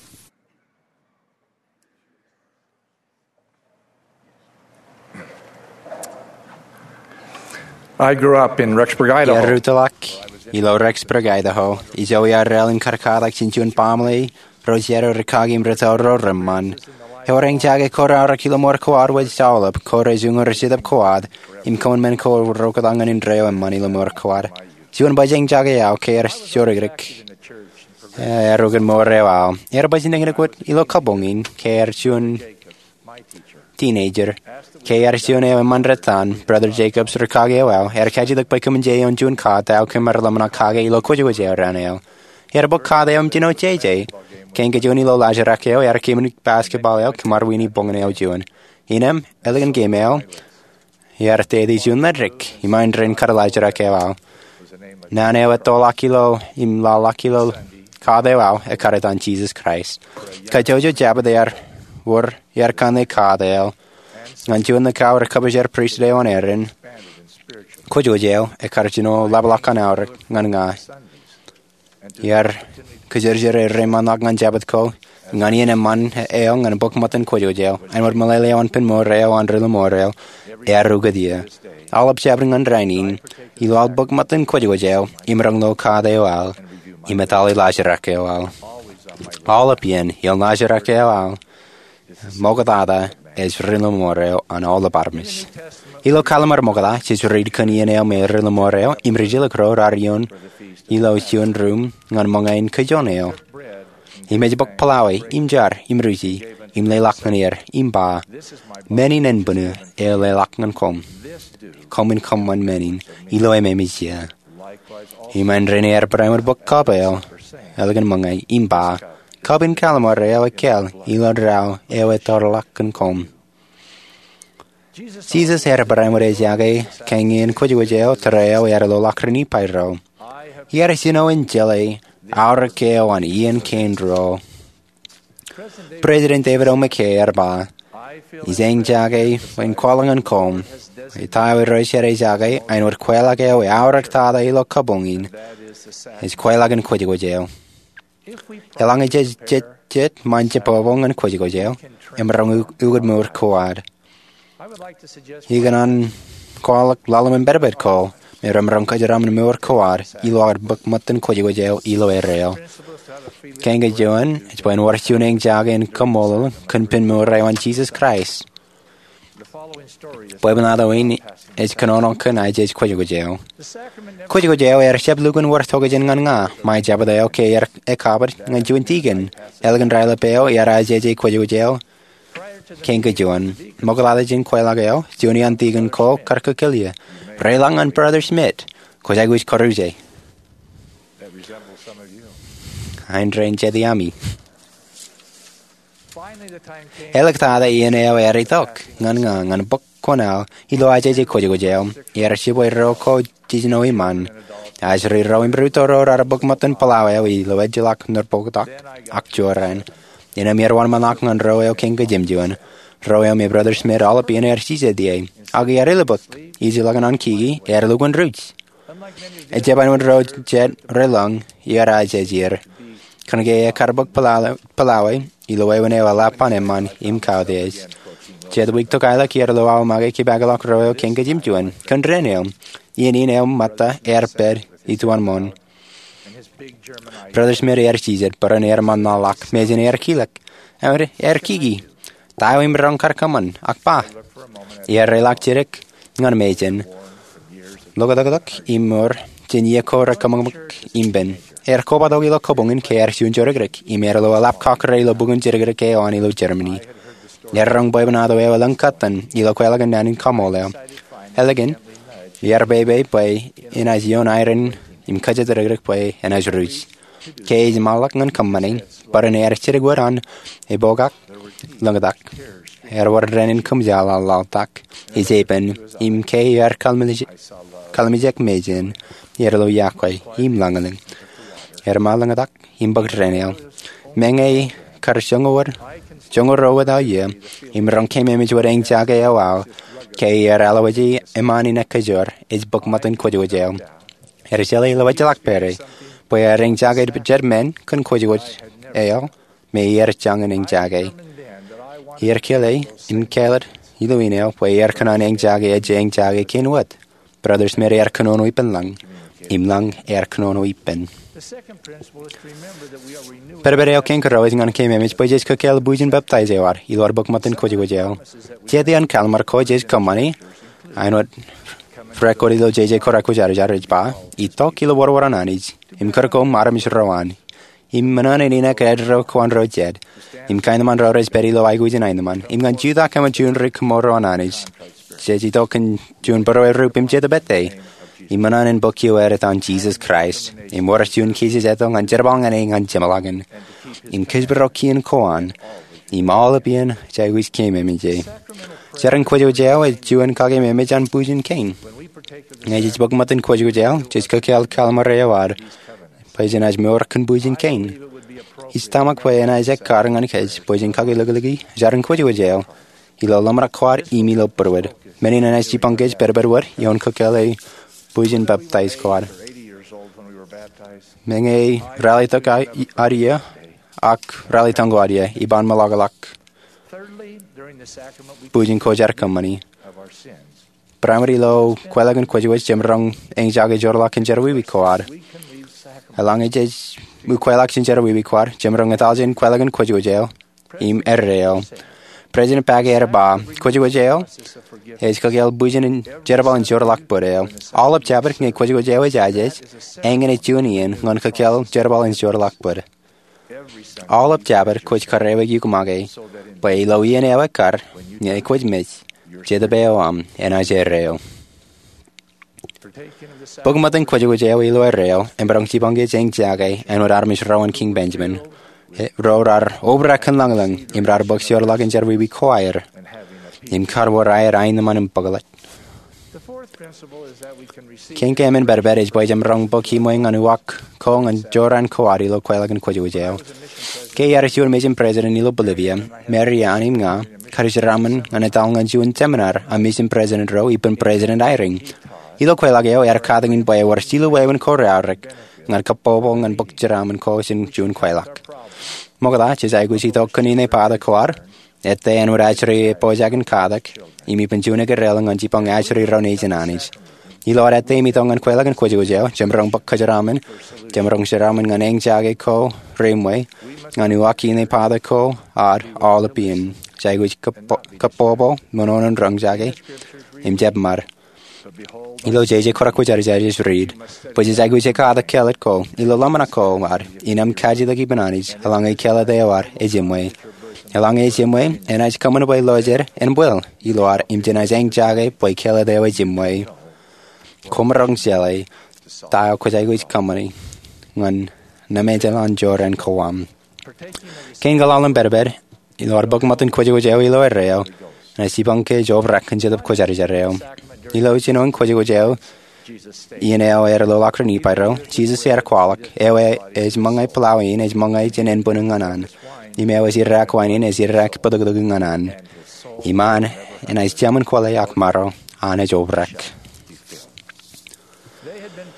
I grew up in Rexburg, Idaho. Yarrutalak, ilo Rexburg, Idaho. Izo yarrel in Karkadak sinjun pamli, rosero rekagim retoro remman. Heoring jage kora kilomor koad with salab, kora zunger sidab koad, im kon men ko rokadangan in reo and money lomor koad. Zun bajing jage yao keir shorigrik. Erogan more reo. Er bajing in a good ilo kabongin, keir zun teenager. Keir zun e manretan, brother Jacobs rekage well, er kajidak by kum jay on jun ka, thou kumarlamana kage ilo kojo raneo. Er bok kade um jino J J. Kenga juni lo lajarakeo, er kimun basketball el, kumarwini bonganeo jun. Inem, elegant gameo, er tedi jun ledrik, imandrin karalajarakeo. Naneo et dolakilo, im la lakilo, kadeo, e karitan Jesus Christ. Kajojo jabader, wor, er kane kadeo. Ngan the cow recover priest day on erin. Kojo jail, e cargino labalakan hour, nganga. Yer Kajerjere Remanag and Jabbatko, Ganian and Man Eong and Bokmatan Kojo jail, and what Malay on Pinmoreo and Rillamoreo, Erugadia. All up jabbering and draining, Ilal Bokmatan Kojo jail, Imrang no Kadeoal, Imetali Lajarakeoal. All up yen, Il Lajarakeoal, Mogadada. Es Rillamoreo and all the barmis. Ilo Calamar Mogala, tis read Canianeo me Rillamoreo, Imrigilla Crow, Rarion, Ilo Chun Room, Ngan Mongain Cajoneo. He made book Palawi, Imjar, Imruji, Imle Laknanier, Imba, Menin and Bunu, Ele Laknan com. Common common menin, Ilo Ememisia. He man Renier Primer book Cabel, Elegant Mongai, Imba. Cabin Calamar Reo Kel, Ilo Rao, Ewe Torlakan com. Jesus her Bramore Jage, Kangin Kojujeo, Terreo, Erlo Lacrini Pyro. Here is no in jelly, our kale and Ian Kendro. President David O'Mackey Erba. Is Eng Jage, when calling and com. A tie with Roshere Jage, and with Quelage, our Tada Ilo Cabongin. Is Quelagan Kojujeo. Elang jet jet jet manje pavong and kojigo jail. Emrang ugud mur koad. Higanan call lalam and berbed call. Meramrang kajaram and mur koad. Ilo ar book mutton kojigo jail. Ilo ereo. Kanga joan. It's when war tuning jag and kamol. Kun pin mur on Jesus Christ. Puebnado in is canon can I judge kojigo jail. Kojigo jail er shep lugan war togajan nga. My jabadeo ke er e kabar nga juan tigan. Elegant raila peo er I J J kojigo jail. Kenga juan. Mogaladajin koilageo. Juni antigan ko karkakilia. Raylang and brother Smith. Kojaguish koruje. That resembles some of you. Eindrain jediami. Electada ian eo eritok. Ngan nga ngan bok konal. Ilo I J J kojigo jail. Er shibo roko jizno iman. As re rowing brutoro arabok matan palaweo ilo edgelak nurpogodak. Akjoran. In a mere one manak on royal king jimjuan. Royal me brother Smith all up in er she's a day. Agi arilabuk. Easy lagan on kigi. Er lugan roots. E jeban wan ro jet relong i ara jejir. Kan ge carbog palawai i lo ewan e wala paneman im cawdes. Jed wig to gaila kier lo aw mage ki bagalok ro kinga jim juan. Kan reneo. Ian in el mata erper i tuan mon. Brothers mer er chizet par an er man na lak mezin er kilak. Er er kigi. Tayo im rong karkaman akpa. Er relak jirek ngan mezin. Logadagak imur jinia kora kamang imben. Er koba dogi lo kobungen ke er siun jorgrek. Imer lo lap kakre lo bugun jirgrek e on ilo Germany. Er rong boy banado e walang katan ilo kwelagan nanin kamoleo. Elegant. Er bebe boy in as yon iron im kajet regrek boy en as ruj. Ke is malak ngan kamanin. Par an er chiriguaran e bogak langadak. Er war renin kumjala lautak. Is eben im ke er kalmijek kalmijek mejin. Er lo yakwai im langaling. Er malangadak im bag renel. Menge karshongor jongor roda ye. Im rong came image war eng jage awal. Ke er alawaji emani nakajor is bukmatan kodjojel. Er jeli lawajak pere. Boy er eng jage German kun kodjoj el. Me er jangen eng jage. Hier kille in keller iluinel boy er kanan eng jage e jeng jage kinwat. Brothers mer er kanon wipen lang. Im lang er kanon wipen. Perbereo kenkero is ngan kem image boy jes kakel bujin baptize war. Ilor bukmatan kodjojel. Jedi an kalmar kojes kamani. Ainot Frekorido J J Korako Jarjarij ba. Ito kilo warwarananij. Im karko maramish rawani. Im manan nina kadro kwan rojed. Im kainaman rores berilo aigujin ainaman. Im gan juda kama jun rik moro ananij. Jeji token jun baro rup im jeda bete. Im manan in bokio eret on Jesus Christ. Im waras jun kisis etong an jerbang an ing an jemalagan. Im kisbarokian koan. Im alabian jagwis came image. Sharon kwajo jail is juan kage image an bujin kane. Ngajis bogmatan kwajo jail, just kakel kalmarewar. Pajin as morkan bujin kane. His stomach way and Isaac carring on his bujin kage lugaligi, Sharon kwajo jail. Ilo lamra kwar imilo perwed. Many an ice chipangage berberwer, yon kakele bujin baptized kwar. Menge rally tok aria, ak rally tango aria, iban malagalak. Bujin kojar kamani. Primary lo kwelagan kwajuwes jemrong eng jage jorlak en jerwiwi kwar. Alang ejej mu kwelak sin jerwiwi kwar, jemrong etaljen kwelagan kwajuwejel. Im erreo. President Pag erba kwajuwejel. Ej kagel bujin en jerbal en jorlak borel. All up jabber nge kwajuwejel ejajej. Engen e junian ngon kagel jerbal en jorlak bor. All up jabber kwaj karewe yukumage. Bai lo ien ewe kar, nye kwaj mich. Jeda beo am en a jerreo. Bogmatan kwajujeo ilo erreo, en brong chibange jeng jage, en war armish rowan King Benjamin. Rorar obra kan langlang, im rar boxior lag en jerwi choir. Im carwar air ein man im bagalat. King came in berberage boy jam rong boki moing an wak, kong and joran koari lo kwelagan kwajujeo. Ke yarishur mejim president ilo Bolivia, Mary anim nga, Karish Raman an etalngan juan seminar, a mission president ro, ipan president airing. Ilo kwelageo er kadang in boy war stilo wewen korearek, ngan kapobo ngan bok jaraman ko sin juan kwelak. Mogala, chis aigusito kanine pada kwar, ete en ur achri pojagan kadak, imi penjune gerel ngan jipang achri ronejin anij. Ilo ete imi tongan kwelagan kwajujeo, jemrong bok kajaraman, jemrong sharaman ngan eng jage ko, rimwe, ngan uakine pada ko, ar all apien. Jagwich kapobo, mononon rong jage, im jeb mar. Ilo jeje koraku jari jari read. Pues jagwich kada kellet ko, ilo lamana ko mar, inam kaji lagi bananis, along a kella de war, a jimway. Along a jimway, and I come away loger, and well, ilo ar imjena jang jage, boy kella de wa jimway. Kom rong jelly, tao ko jagwich company, ngan namejalan joran koam. Kengalalan berber, ilo ar bogmatan kwajujeo ilo erreo, na sibanke job rakan jedab kwajari jarreo. Ilo chinon kwajujeo, ieneo er lo lakrani pyro, Jesus er kwalak, ewe es mangay palawin, es mangay jenen bununganan. Imeo es irrak wainin, es irrak padagdagunganan. Iman, en es jaman kwalayak maro, ane job rak.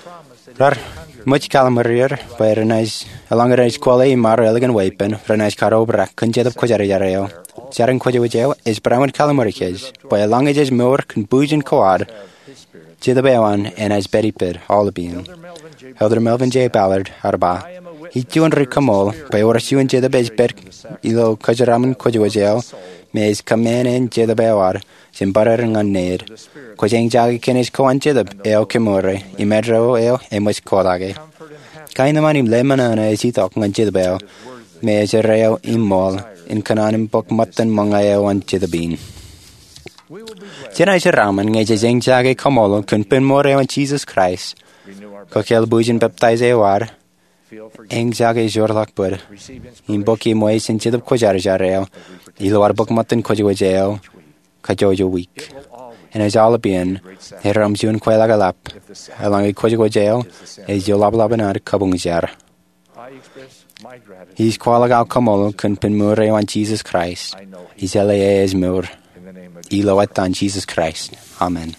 Rar, much calamarier, by Renais, along a range quality mar elegant weapon, Renais caro brack, and jet of Quajareo. Jaring Quajawajeo is brown calamariches, by a long ages more can boojin coad, Jidabewan, and as Betty Pid, all the being. Elder Melvin J. Ballard, Arba. He joined Rickamol, by Orasu and Jidabes Berk, Ilo Quajaraman Quajawajeo, Mays Kaman and Jidabewar. Simbarar ngan ned. Quajang jagi kinis koan jidab, eo kimore, imedro eo, emus kodage. Kaina manim lemanana is he talking on jidabel, Mays a reo immol, in canonim book mutton mongaeo on jidabin. Jena is a raman, ngay jang jagi kamolo, kun pin more on Jesus Christ. Coquel bujin baptize ewar. Eng jagi jorlak bud. In bookie mois in jidab quajarjareo. Iloar book mutton quajawajeo. Kajojo week. And as all being, he rums you in Quelagalap, along a Quajago jail, as you lab labanar kabungjar. He's Qualagal Kamolo, can pin mure on Jesus Christ. He's L A is mur. Eloat on Jesus Christ. Amen.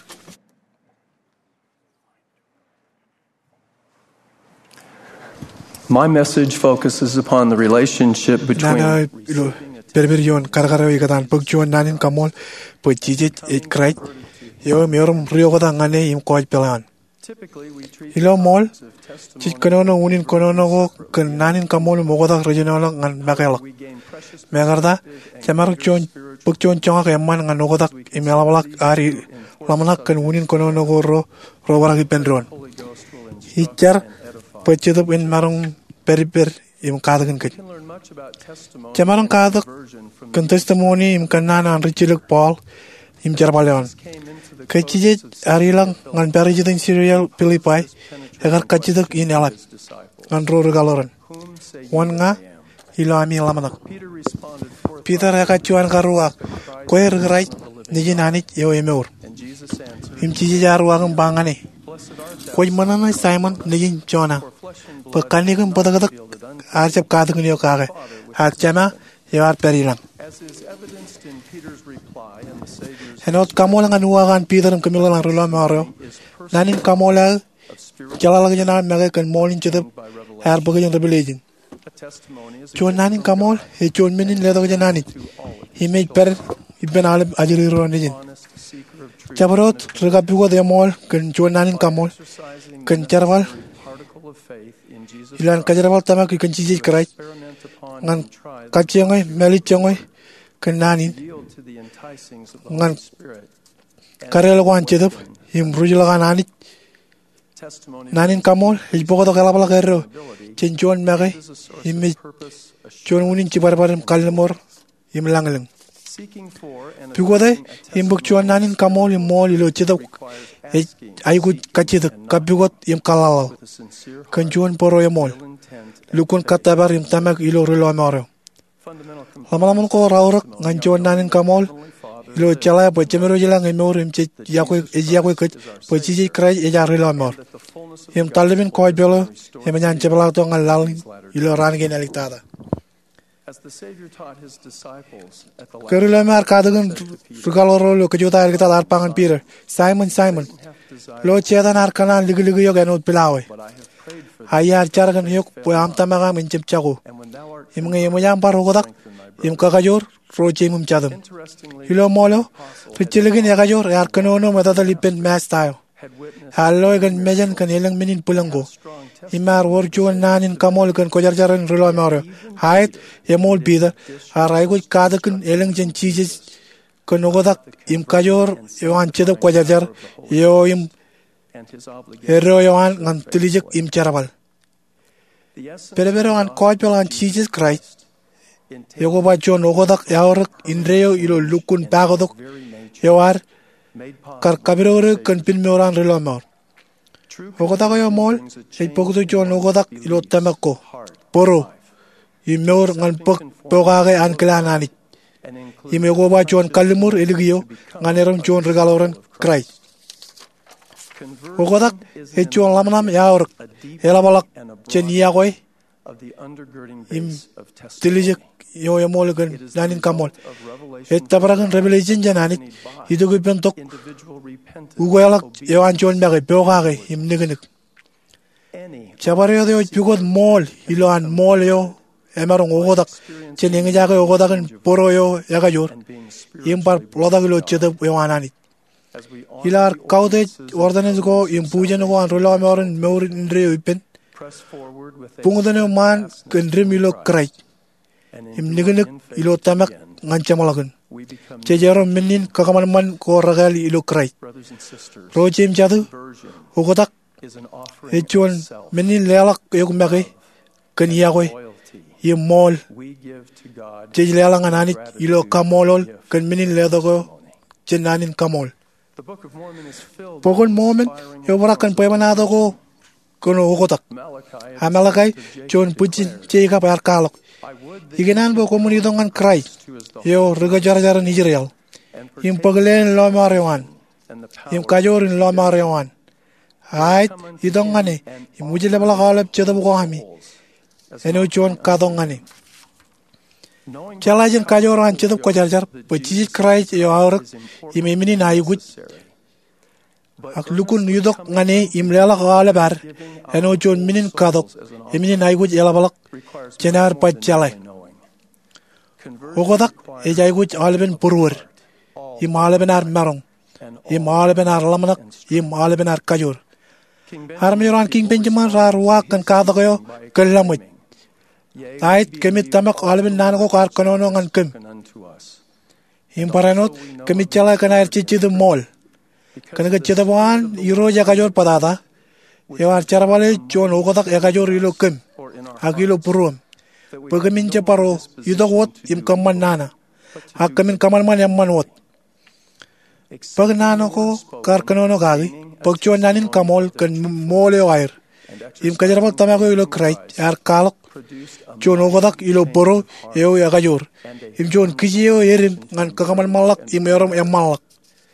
My message focuses upon the relationship between Berberion Kargara Gatan Pugjuan Nanin Kamol, Pujit, it cried, Yo Murum Rio Gane in Koi Pelan. Ilo Mol, Chikono Unin Konono, Nanin Kamol, Mogoda Regional and Magala. Magarda, Chamaruchon, Pugjon Chong and Man and Nogoda, Imelak, Ari, Lamanak and Unin Konono Ro, Rovaraki Pendron. Hitcher, Puchit in Marung Periper. Im kadagan kit. Chamarang kadak kan testimony im kanana an richiluk Paul im jarbaleon. Kachijit arilang ngan perijitin serial Pilipai agar kachidak in elak ngan ro regaloran. Wan nga ilo ami lamanak. Peter akachuan karuak koe regrai niji nanit yo emeur. Im chiji jaruang bangane. Koe manana Simon niji Jonah. Pakanikum padadak Archap Kadakunio Kage, Archama, you are perilang. And not Kamolang and Wagan, Peter and Camilla and Rulamaro, Nanin Kamola, Jalagana, Megan, Molin to the Arbogin Revelation. John Nanin Kamol, he told me in leather Janani. He made per Ibn Alib Ajiri Ronijin. Chabarot, Regapu de Mol, can John Nanin Kamol, can Charval. Ilan kajarabal tamak ikan cici kerai, ngan kacangoi, melicangoi, kenanin, ngan karel wan cedup, im rujilakan anit, nanin kamol, ilpoko to kalapala kero, cencuan makai, im cuan unin cibar-barim kalimor, im langeling. Pukode, im bukcuan nanin kamol im mol ilo cedup. I could catch the Kapugot im Kalal. Conjuan Poroyamol. Lukun Katabar im Tamak ilo Rilomoro. Lamamunko Raurak, Ganjuan Nanin Kamol, Ilo Chala, but Jemero Yalang and Mor im Yakwe, Yakwik, but Gigi Cray, Eja Rilomor. Him Talibin Koi Bello, him and Jabalaton and Lalin, Ilo Ranagin Electada. Kerulama Kadagan, Rugaloro, Kajuta, Arpang and Peter, Simon, Simon, Lord Chedan Arkanan, Ligulio and Old Pilawe. Hayar Charagan Yuk, Puam Tamagam in Chipchago. Imgayam Parogodak, Im Kakajor, Rojim Chadam. Hilo Molo, Richiligan Yagajor, Arkanono, Matatalipen Mass style. Halogan Mejan can Elang Minin Pulango. Imar Warju and Nanin Kamol can Kojarjar and Rilomoro. Height, Emol Peter, Araigo Kadakan, Elang cheeses, Konogodak, Im Kajor, Yoan Chedo Kojarjar, Yo im Hero Yoan and Tilijak im Charabal. Perevero and Koipel and cheeses Christ. Yogoba John Ogodak, Yaorak, Indreo, Ilo Lukun Pagodok, Yoar. Karkabiro can pin Moran Rilomor. Ogodago Mol, a Pogo John Ogodak, Ilo Tamako, Poro, Imor and Pogage and Clanani. Imegoba John Kalimur, Eligio, Ganerum John Regaloran, Cry. Ogodak, a John Lamanam Yaor, Elabalak, Cheniagoi, Im Tilijak, Yoyamoligan, Nanin Kamol. Et Tabaragan Revelation Jananit, Hidugupentok, Uguelak, Yoan John Mary, Pogage, Im Niganik. 자바레어데오 비곧 몰 일로한 몰요 에마롱 오고닥 제닝자가 오고닥은 보로요 야가요 임발 로닥을 쩌더 요하나니 이lar kaude ordanesgo im pujanego an rolamoren meurindre upen pungdane man kendrim ilo krai im nigenek ilo tamak ngancamalagun jejaro menin kakaman ko ragal ilo krai rojim jadu ogodak echon menin lelak yog magi ken yagoy im mol jejlelang ananit ilo kamolol ken menin ledogo jenanin kamol Pokon moment yo barakan pemanado ko kono ogotak hamalakai jon pucin cega par kalok igenan bo komunidongan krai yo rega jar-jaran Israel im paglen lo marewan im kajorin lo marewan ait idongane im mujile bala galap cheda bo hami eno jon kadongane Chalajan kajoran chedap ko jar-jar pachis krai yo arak imemini nayugut ak lukun yudok ngane imlela gala bar eno jon minin kadok imini nayugut yalabalak chenar pachalai ogodak ejaygut alben purur im albenar marong im albenar lamanak im albenar kajur harmiran king benjamin rarwa kan kadagoyo kelamut Ait kemit tamak alben nanago kar kanono ngan kem. Imparanot kemit chala kana erchichi the mall. Kana gachida buan iro jakajor padada. Yawar charabale chon ogodak yakajor ilo kem. Agilo purum. Pagamin paro yudawot im kaman nana. Hakamin kamal man yamman wot. Pag nano ko kar kanono gagi. Pag chon nanin kamol kan mole wire. Im kajarabal tamago ilo krait ar kalok. Jon ogodak ilo boro eo yakajor. Im jon kijio yerim ngan kakamal malak im yorom em malak.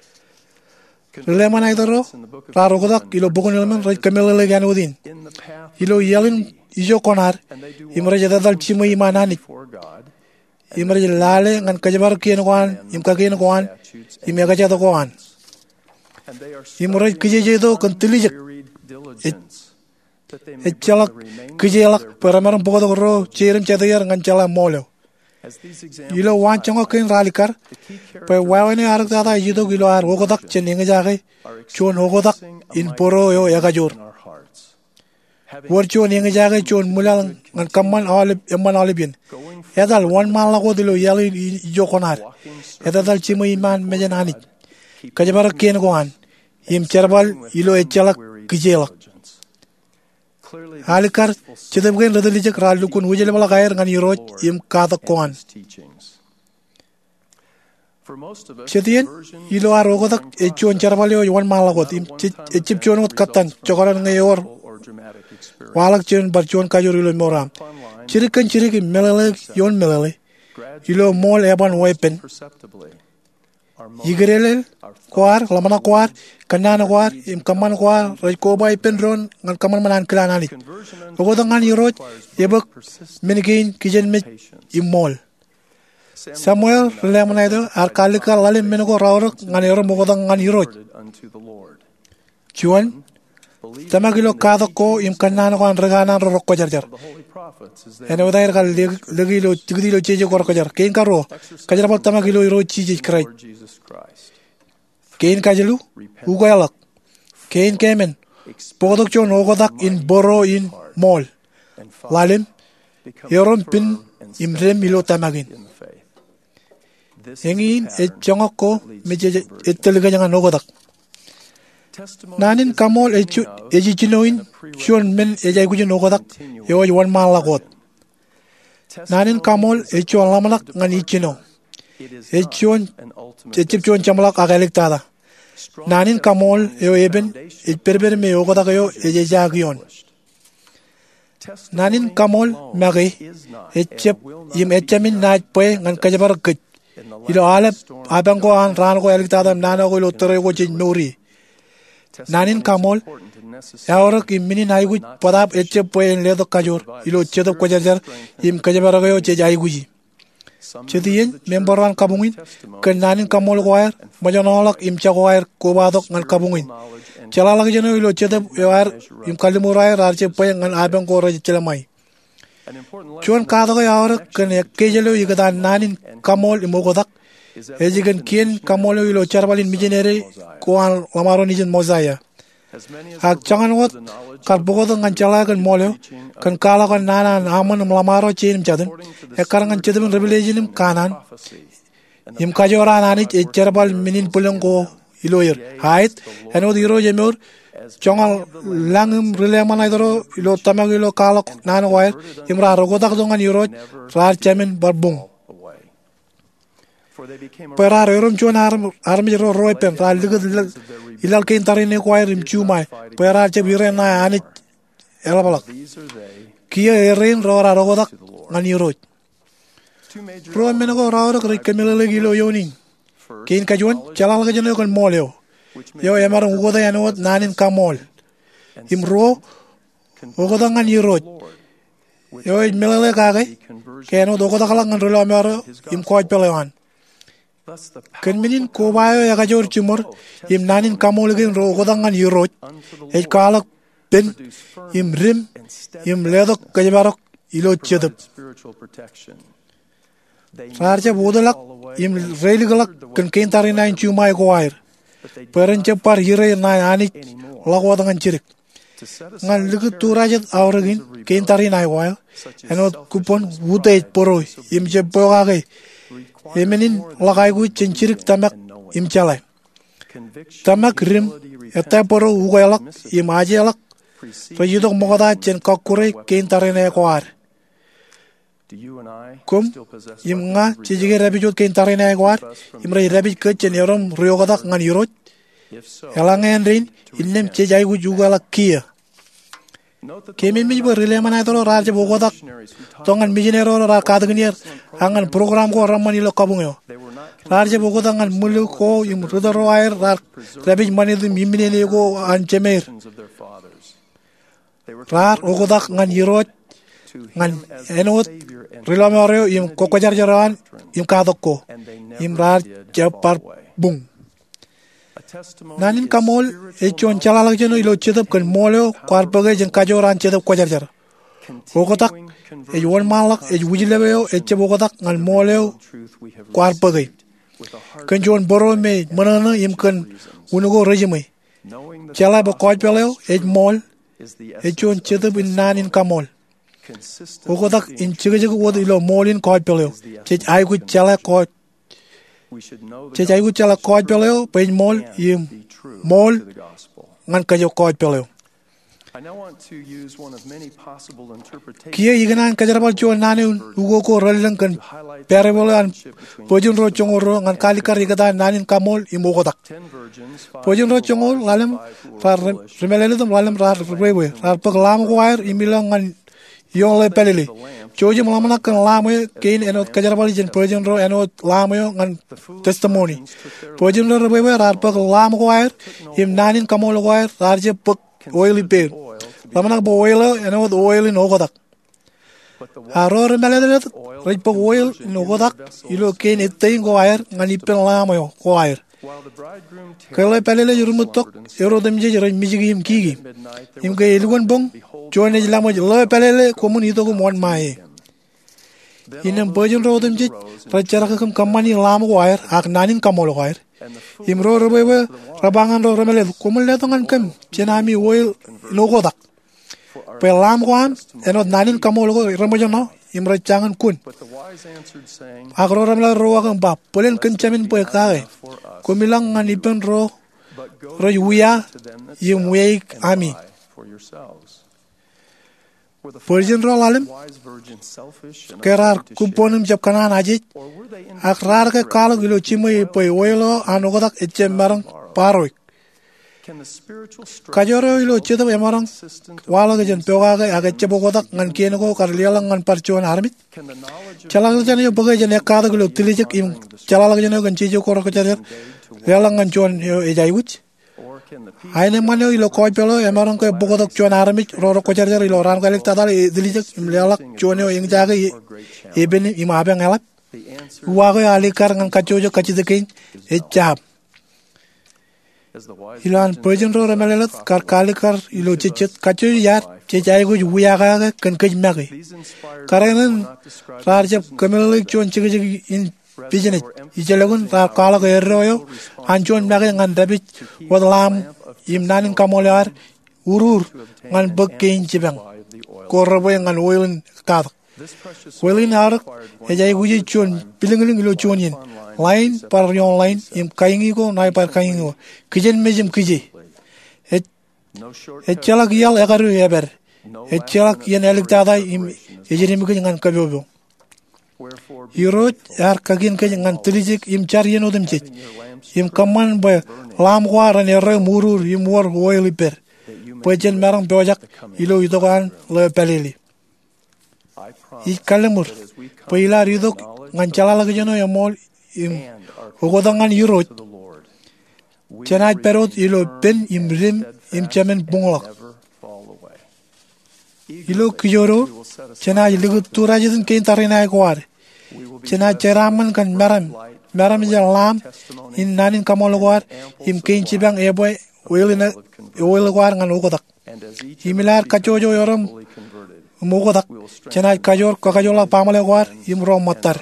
Leman aitaro rar ogodak ilo bukon elemen raj kamelele gan udin. Ilo yalin ijo konar im raja dadal chimo imananit. Im raja lale ngan kajabar kien koan im kakien koan im yakajado koan. Im raj kijejedo kan tilijak. Echalak kijelak paramarang pokodo ro chirim chadayar nganchala molo ilo wanchango kin ralikar pe wawene arak dada yido gilo ar ogodak cheninga jage chon ogodak in poro yo yakajor wor chon ninga jage chon mulal ngan kamman alib emman alibin edal one man lago dilo yali jo konar edal chimo iman mejanani kajabar ken goan im cherbal ilo echalak kijelak Halikar chedabgen radalijak ralukun wujele bala gair ngan yiroj im katak koan. Chedien ilo ar ogodak echon charbalio yuan malagot im echip chonot katan chokoran ngayor walak chen barchon kajur ilo moram. Chirikan chiriki melele yon melele ilo mol eban wepen. Yigerele kuar lamana kuar kanana kuar im kaman kuar rajkoba ipendron ngan kaman manan kelananit ogodak ngan yiroj yebak menigin kijen mit imol Samuel lemanaido ar kalika lalim menego rawrak ngan yoro ogodak ngan yiroj chuan tamagilo kadako im kanana kuan regana rokko jarjar ene udair kal legilo tigdilo cheje korko jar kein karo kajar bal tamagilo yiroj cheje krai Kein kajalu ugalak kein kemen podok chon ogodak in boro in mall lalim yoron pin imrem milo tamagin engin et chongako meje etelga jangan ogodak nanin kamol echu ejichinoin chon men ejay gujin ogodak yo wan malakot nanin kamol echu alamanak ngani chino echon echip chon chamalak agalik tada nanin kamol yo eben el perber me ogodak yo ejagion nanin kamol magi echep yim echamin naj pe ngan kajabar kit ilo alep abango an ran ko alik tada nana ko lo tere ko chin nuri nanin kamol yaoro ki mini naigu padap echep pe ledo kajor ilo chedop ko jarjar yim kajabar yo chejai guji Chetiyen memberan kabungin ken nanin kamol goer majonolak im chagoer kobadok ngan kabungin. Chalalak jeno ilo chedep yoer im kalimurai rarche pay ngan abeng kora chelamai. Chuan kadago yawer ken kejelo igadan nanin kamol imogodak. Ejigen kien kamol ilo charbalin mijenere koan lamaro nijen mozaya. Ak jangan wat kar bogodo ngan chalagan molyo kan kala kan nana aman mlamaro chenim chaden ekar ngan chedem revelation kanan im kajora nani cherbal minin pulengo iloyer hait eno diro jemor jongal langum relema naidoro ilo tamag ilo kala nan wair imra rogodak dongan yoro rar chamen barbung Perar erom chuan arm armi ro roipen ral digad ilal kein tarine kwair im chumai perar che bire na ani elabalak kia erin ro ra rogodak ngani ro pro menago ra ro kri kemele gilo yonin kein kajuan chalal ga jeno kon moleo yo emar ugoda yanot nanin kamol im ro ugoda ngani ro yo melele kage keno dogoda kalang ngan ro amaro im kwaj pelewan Ken minin kobayo ya kajor chumor im nanin kamolgin ro godangan yuroj e kalak pen im rim im ledok kajabarok ilo chedep sarja bodalak im reiligalak ken kentari nain chumai goair perenche par hire na ani lagodangan chirik ngan ligu turajat auragin kentari nai goair enot kupon wutej poroi im je bogage Emenin lagai gu cenchirik tamak im chalai. Tamak rim eta poro ugalak im ajelak. Pajidok mogada cen kakure kein tarine koar. Kum im nga cijige rabijot kein tarine koar. Imra rabij ke cen yorom riogadak ngan yuroj. Elangen rin inem cijai gu ugalak kia. Kemin mij bo rilema na tolo raja bogodak tongan mijinero ra kadgnier angan program ko ramani lo kabungyo raja bogodak angan mulu ko im rudaro air rar rabij mani du mimine ne go anchemer rar ogodak ngan yirot ngan enot rilamaro im kokojar jaran im kadokko im rar japar bung Nanin kamol e chon chalal jeno ilo chedap kan moleo kwarpage jen kajoran chedap kwajarjar. Bogotak e won malak e wujilebeo e chebogotak ngal moleo kwarpage. Kan jon boro me manana im kan unugo regime. Chala ba kwajpeleo e mol e chon chedap in nanin kamol. Bogotak in chigajig wod ilo molin kwajpeleo. Chej ai gu chala kwaj Chejai gu chala kwaj peleo pen mol im mol ngan kajo kwaj peleo Kia iganan kajarabal chon nane ugo ko ralang kan parebolan pojun ro chongoro ngan kalikar igadan nanin kamol imogodak pojun ro chongol lalam far remelelum lalam rar rewe rar paglam kwair imilang ngan yong le pelele choji malamana kan lamo kein enot kajarabal jen pojun ro enot lamo ngan testimony pojun ro rewe rar paglam kwair im nanin kamol kwair rar je pag oily pe lamana bo oil enot oil in ogodak aror melele rai pag oil in ogodak ilo kein etain kwair ngan ipen lamo kwair Kala pelele yurumutok yoro demje jara mijigi im kigi im ke ilgon bong joine lamo lo pelele komun ito ko mon mai inem bojun ro demje rachara kam kamani lamo wire ak nanin kamol wire im ro ro bebe rabangan ro remele komun le tongan kam chenami oil logodak pelam kwan enot nanin kamol go ramojono im rachangan kun agro ramla ro akam bap polen kenchamin poe kae kumilang ngan ipen ro ro yuya yum weik ami Persian ro lalim kerar kuponim jab kanan ajit akrar ke kalo gilo chimoi poe oilo anogodak etchem marang paroik Kajoro ilo cheta emarang wala ke jen peoga ke age chebogodak ngan kieno ko karlialang ngan parchuan armit chalal jane yo bagai jane kada gilo tilijek im chalal jane kan chijo kor ko chajer lialang ngan chuan yo ejaiwich aine mano ilo koi pelo emarang ke bogodak chuan armit ro ko chajer ilo ran galek tadal tilijek im lialak chuan yo ing jaga eben im abeng elap Wago alikar ngan kachojo kachidakin echab. Ilan Persian ro ramelat kar kalikar ilo chichet kachojo yar chechaigo wuyaga kan kajmagi. Karanan rarjab kamelalik chon chigajig in pigeonit. Ijalagun rar kala erroyo anchon magi ngan dabit wadlam imnanin kamolar urur ngan bakkein chibang. Korabo ngan oilin kadak. Oilin arak ejaigo chon pilingiling ilo chonin. Line par yon line im kaingi ko nai par kaingi ko kijen mejim kije et et chalak yal agaru eber et chalak yen elik tada im ejerim ko ngan kabobo yurot ar kagin ke ngan tulijik im char yen odem chit im kaman ba lam gwar ne re murur im wor oil per pojen marang bojak ilo idogan le pelili I kalemur poila ridok ngan chalala ke jono yamol im ugodangan yurot chanaj perot ilo pen im rim im chamen bunglok ilo kijoro chanaj ligut turajin kein tarina kwar chanaj cheraman kan maram maram jalam in nanin kamolwar im kein chibang eboy oilina oilwar ngan ugodak imilar kachojo yoram mugodak chanaj kajor kakajola pamalewar im rom matar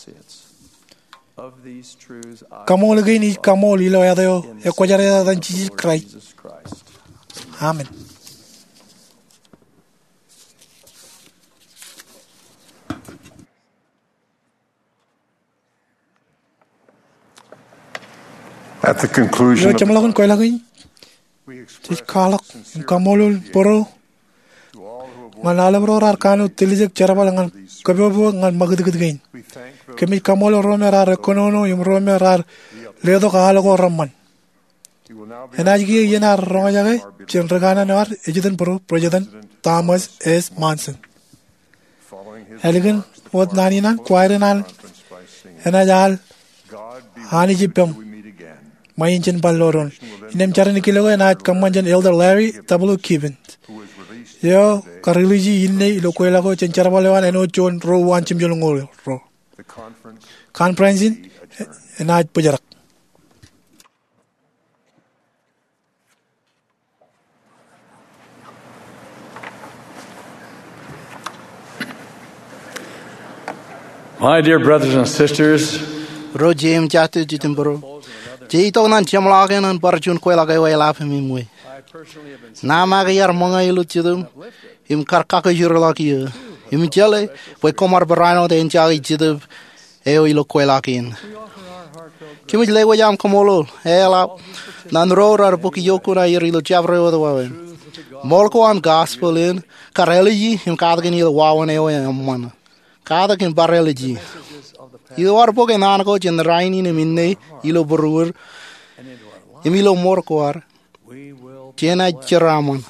Kamol again is Kamol ilo yadeo ekwajare dan Jesus Christ. Amen. At the conclusion Yo chamlagun koy lagin. Tis kalak Kamolul poro. Manala bro arkanu tilijek charabal ngan kabobo ngan magdgd gain. Kemi Kamol romerar ekonono im romerar ledo kalago ramman. Enajgi yenar rongajage chenregana nar ejiden pro president Thomas S. Manson. Elegant what naninan quairenan enajal hani jipem mayinchin balloron. Inem charani kilogo enaj kamanjan elder Larry W. Kibin. Yo kariliji inne ilokuelago chencharabalewan eno chon ro wanchim jolongol ro. Conference in enaj pujarak. My dear brothers and sisters, Ro jem chatu jitimbro. Jei to nan chamlagen an barjun koelage wela femi mui. Na magayar mga ilu chidum im karkaka jurlaki im jale we komar barano de enjagi chidum eo ilo koelakin. Kimi le wajam komolo ela nan rorar buki yokuna ilo javre odawen. Molko an gospel in kareliji im kadagin ilo wawan eo amman. Kadagin bareliji. Ilo war boke nanako jen raini ne minne ilo burur im ilo morkoar. Jena Jeraman.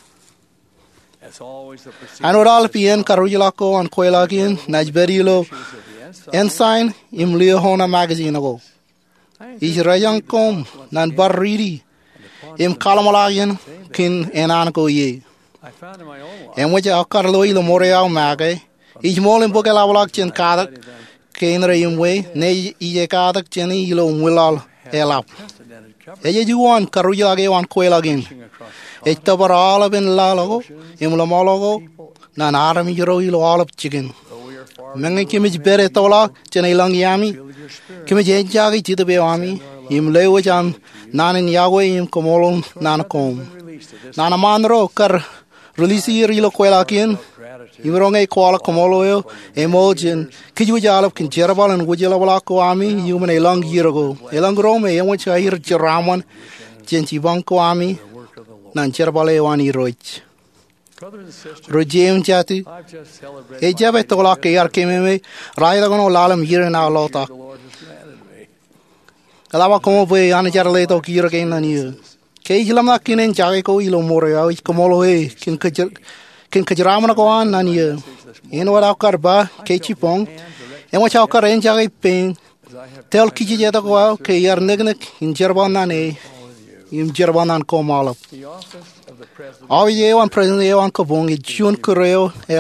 Anoral pien karujilako an koelakin najberilo ensign im Leohona magazine ago. Israel kom nan barridi im kalamalayan kin enanko ye. En waja akarlo ilo moreal magay. Ich molin bokela walak chen kadak kenre im way ne iye kadak chen ilo mulal elap. Eje juan karujilage wan koelagin. Etta bar alab in lalago, imlamologo, nan army hero ilo alab chicken. Mengi kimij bere tola, chenailang yami, kimij enjagi chita bewami, im lewajam, nanin yagwe im komolon nanakom. Nana manro kar release ilo koelakin, imronge koala komoloyo, emojin, kijujalab kin jerabal and wujalawako ami, human a long year ago. Elang rome, emwich I hear jeraman, jenchibanko ami. Nan cherbale wani roich. Rojem chati. E jabe tola ke yar kememe raida gono lalam yire na lota. Kalawa komo pe an charle to kira ke nani. Ke hilam na kinen jage ko ilo more ya komolo e kin kajer kin kajramana ko an nani. En wala karba ke chipong. En wacha kar en jage pen. Tel kiji jeta ko ke yar negnek in cherbana ne. Im jerbanan komalap. Awi yewan president yewan kabong i June Koreo elap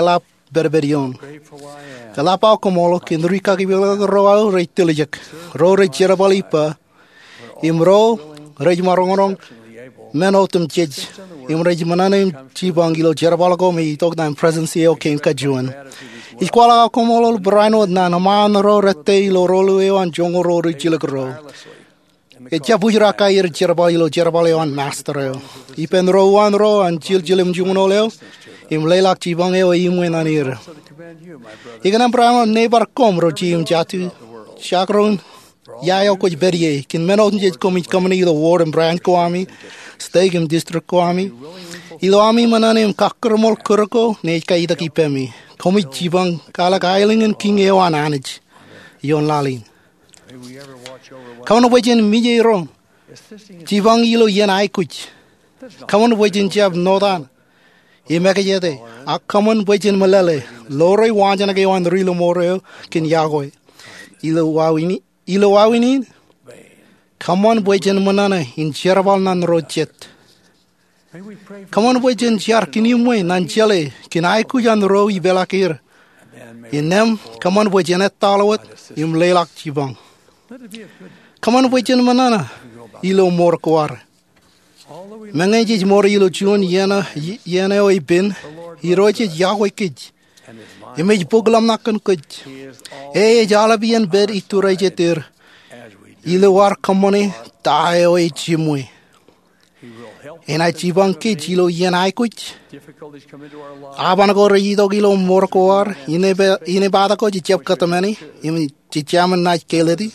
berberion. Kalapa komolo kin rika ki roa re tilijak. Ro re jerabalipa. Imro re marongorong menotum jej. Im re mananim chibangilo jerabalago mi tok na presence eo ken kajuan. Ikwala komolo brano na naman ro rete ilo rolu eo an jongo ro re jilagro. E jabujra ka ir jerbalilo jerbaleo an master. Ipen ro wan ro an jil jilim jungo leo. Im leilak chibang eo imwen anir. Iganam pramo neighbor kom ro jim jatu. Shakron yayo kuj berie kin menot nje komi company the ward and branch koami. Stegim district koami. Ilo ami mananim kakkermol kurko ne ka ida kipemi. Komi chibang kala kailingen king eo ananij. Yon lalin. Kawan wajen mije ro. Chibang ilo yen ai kuj. Kawan wajen jab nodan. Imeka yete. Akaman wajen malale. Lore wanjana ke wan rilo moreo kin yagoy. Ilo wawini. Ilo wawini. Kaman wajen manana in jerabal nan rojet. Kaman wajen jar kini mwe nan jale kin ai kujan ro ibelakir. Inem kaman wajen et talawat im lelak chibang. Kaman wajen manana ilo mor kwar. Mengaji mor ilo chun yana yana oi bin hiroje yagoy kij. Image poglam nakan kij. E jalabian bed ituraje ter. Ilo war kamone tae oi chimwe. En ai chibang kij ilo yan ai kuj. Aban ko rejido ilo mor kwar ine be ine bada ko jep katamani imi chichaman na keledi.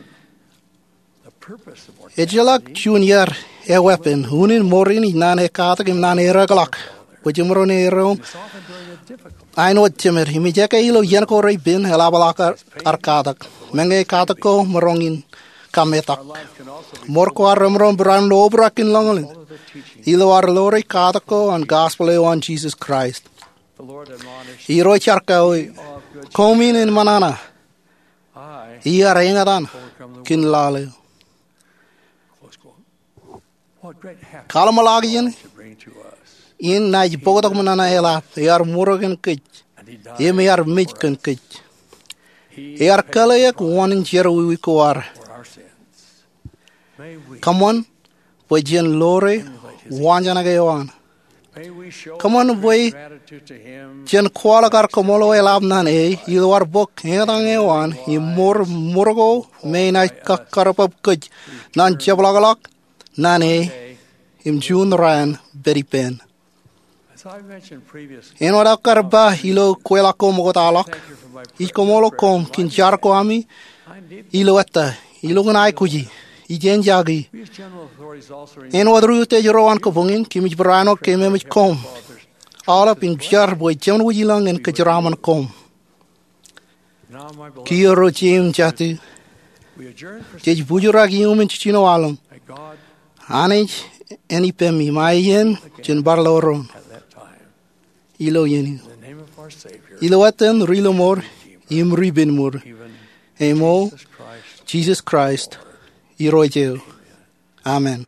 Ejalak junior e weapon hunin morini nan e kata kim nan e ragalak. Wajimro ne ero. I know timir himi jaka ilo yan ko rei bin helabalaka arkadak. Menge kata ko marongin kametak. Morko aramron bran lo brakin longalin. Ilo ar lore kata ko an gospel e on Jesus Christ. Iro charka oi komin in manana. Iya rengadan kin lale. Kalamalagin in naj bogodak manana ela yar muragan kich em yar mijkan kich yar kalayak wanin jeru wi kwar come on wajen lore wanjana gayon come on boy jen kwala kar komolo elab nan e yar bok hedang ewan i mor murgo me na kakkarapap kich nan jablagalak nan e im jun ran very pen. En wada karba hilo kwela kom gotalak. I komolo kom kin jar ko ami. Ilo etta. Ilo ngai kuji. I jen jagi. En wadru te joroan ko bungin kimich brano kememich kom. Ala pin jar boy jem wujilang en kajraman kom. Kiro jim jati. Jej bujuragi umin chino alam. Anij eni pemi mayen jen barloron. Ilo yeni. Ilo aten rilo mor im ribin mor. Emo Jesus Christ iroje. Amen.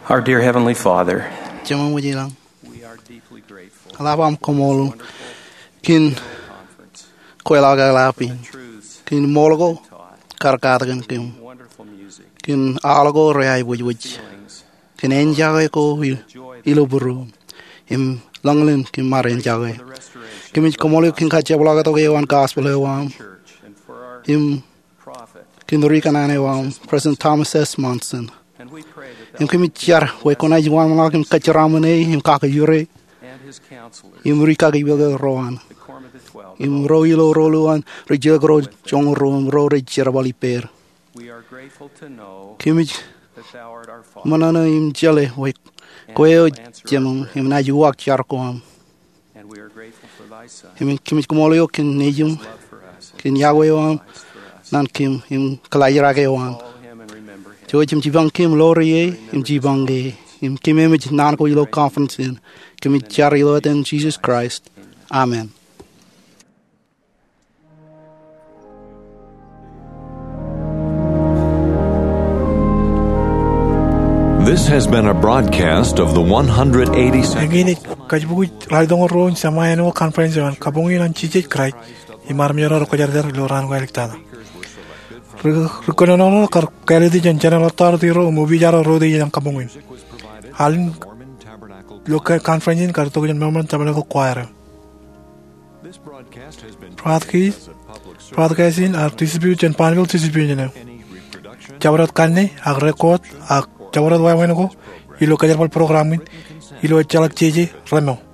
Our dear Heavenly Father, Chama mo jilang. Alabam komol kin koelaga lapin. Kin mologo karkatagan kim. Kin alago reai wuj kin enjaga ko iloburu. Im langlin kin maren jaga. Kim komol kin kachablaga to ge wan gospel wan. Im kin rikanane wan President Thomas S. Monson. Im kimi char we kona jwan ma kim kacharamane im ka ka yure im rika gi bel roan im roilo roluan rejel gro chong rom ro rejera bali per kimi manana im jale we koyo jemum im na juak char ko am im kimi kumolio kin nejum kin yawe wan nan kim im kalayra ge wan cho chim chi bang kim lori im chi bang ge im kim em chi nan ko yilo conference in kim chari lo in Jesus Christ. Amen. This has been a broadcast of the one hundred eighty-second Ngini kajbuj raidong ron samayano conference on kabungin an Jesus Christ imarmiro ko jarder loran ko elektada Rekonono kar kalidi janjana latar tiro movie jaro rodi yang kabungin. Halin local conference kar to jan moment tabla ko choir. Broadcast broadcast in are distribution panel distribution. Jawarat kanne ag record ag jawarat wa weno ko ilo kajar pal programin ilo chalak cheje remo.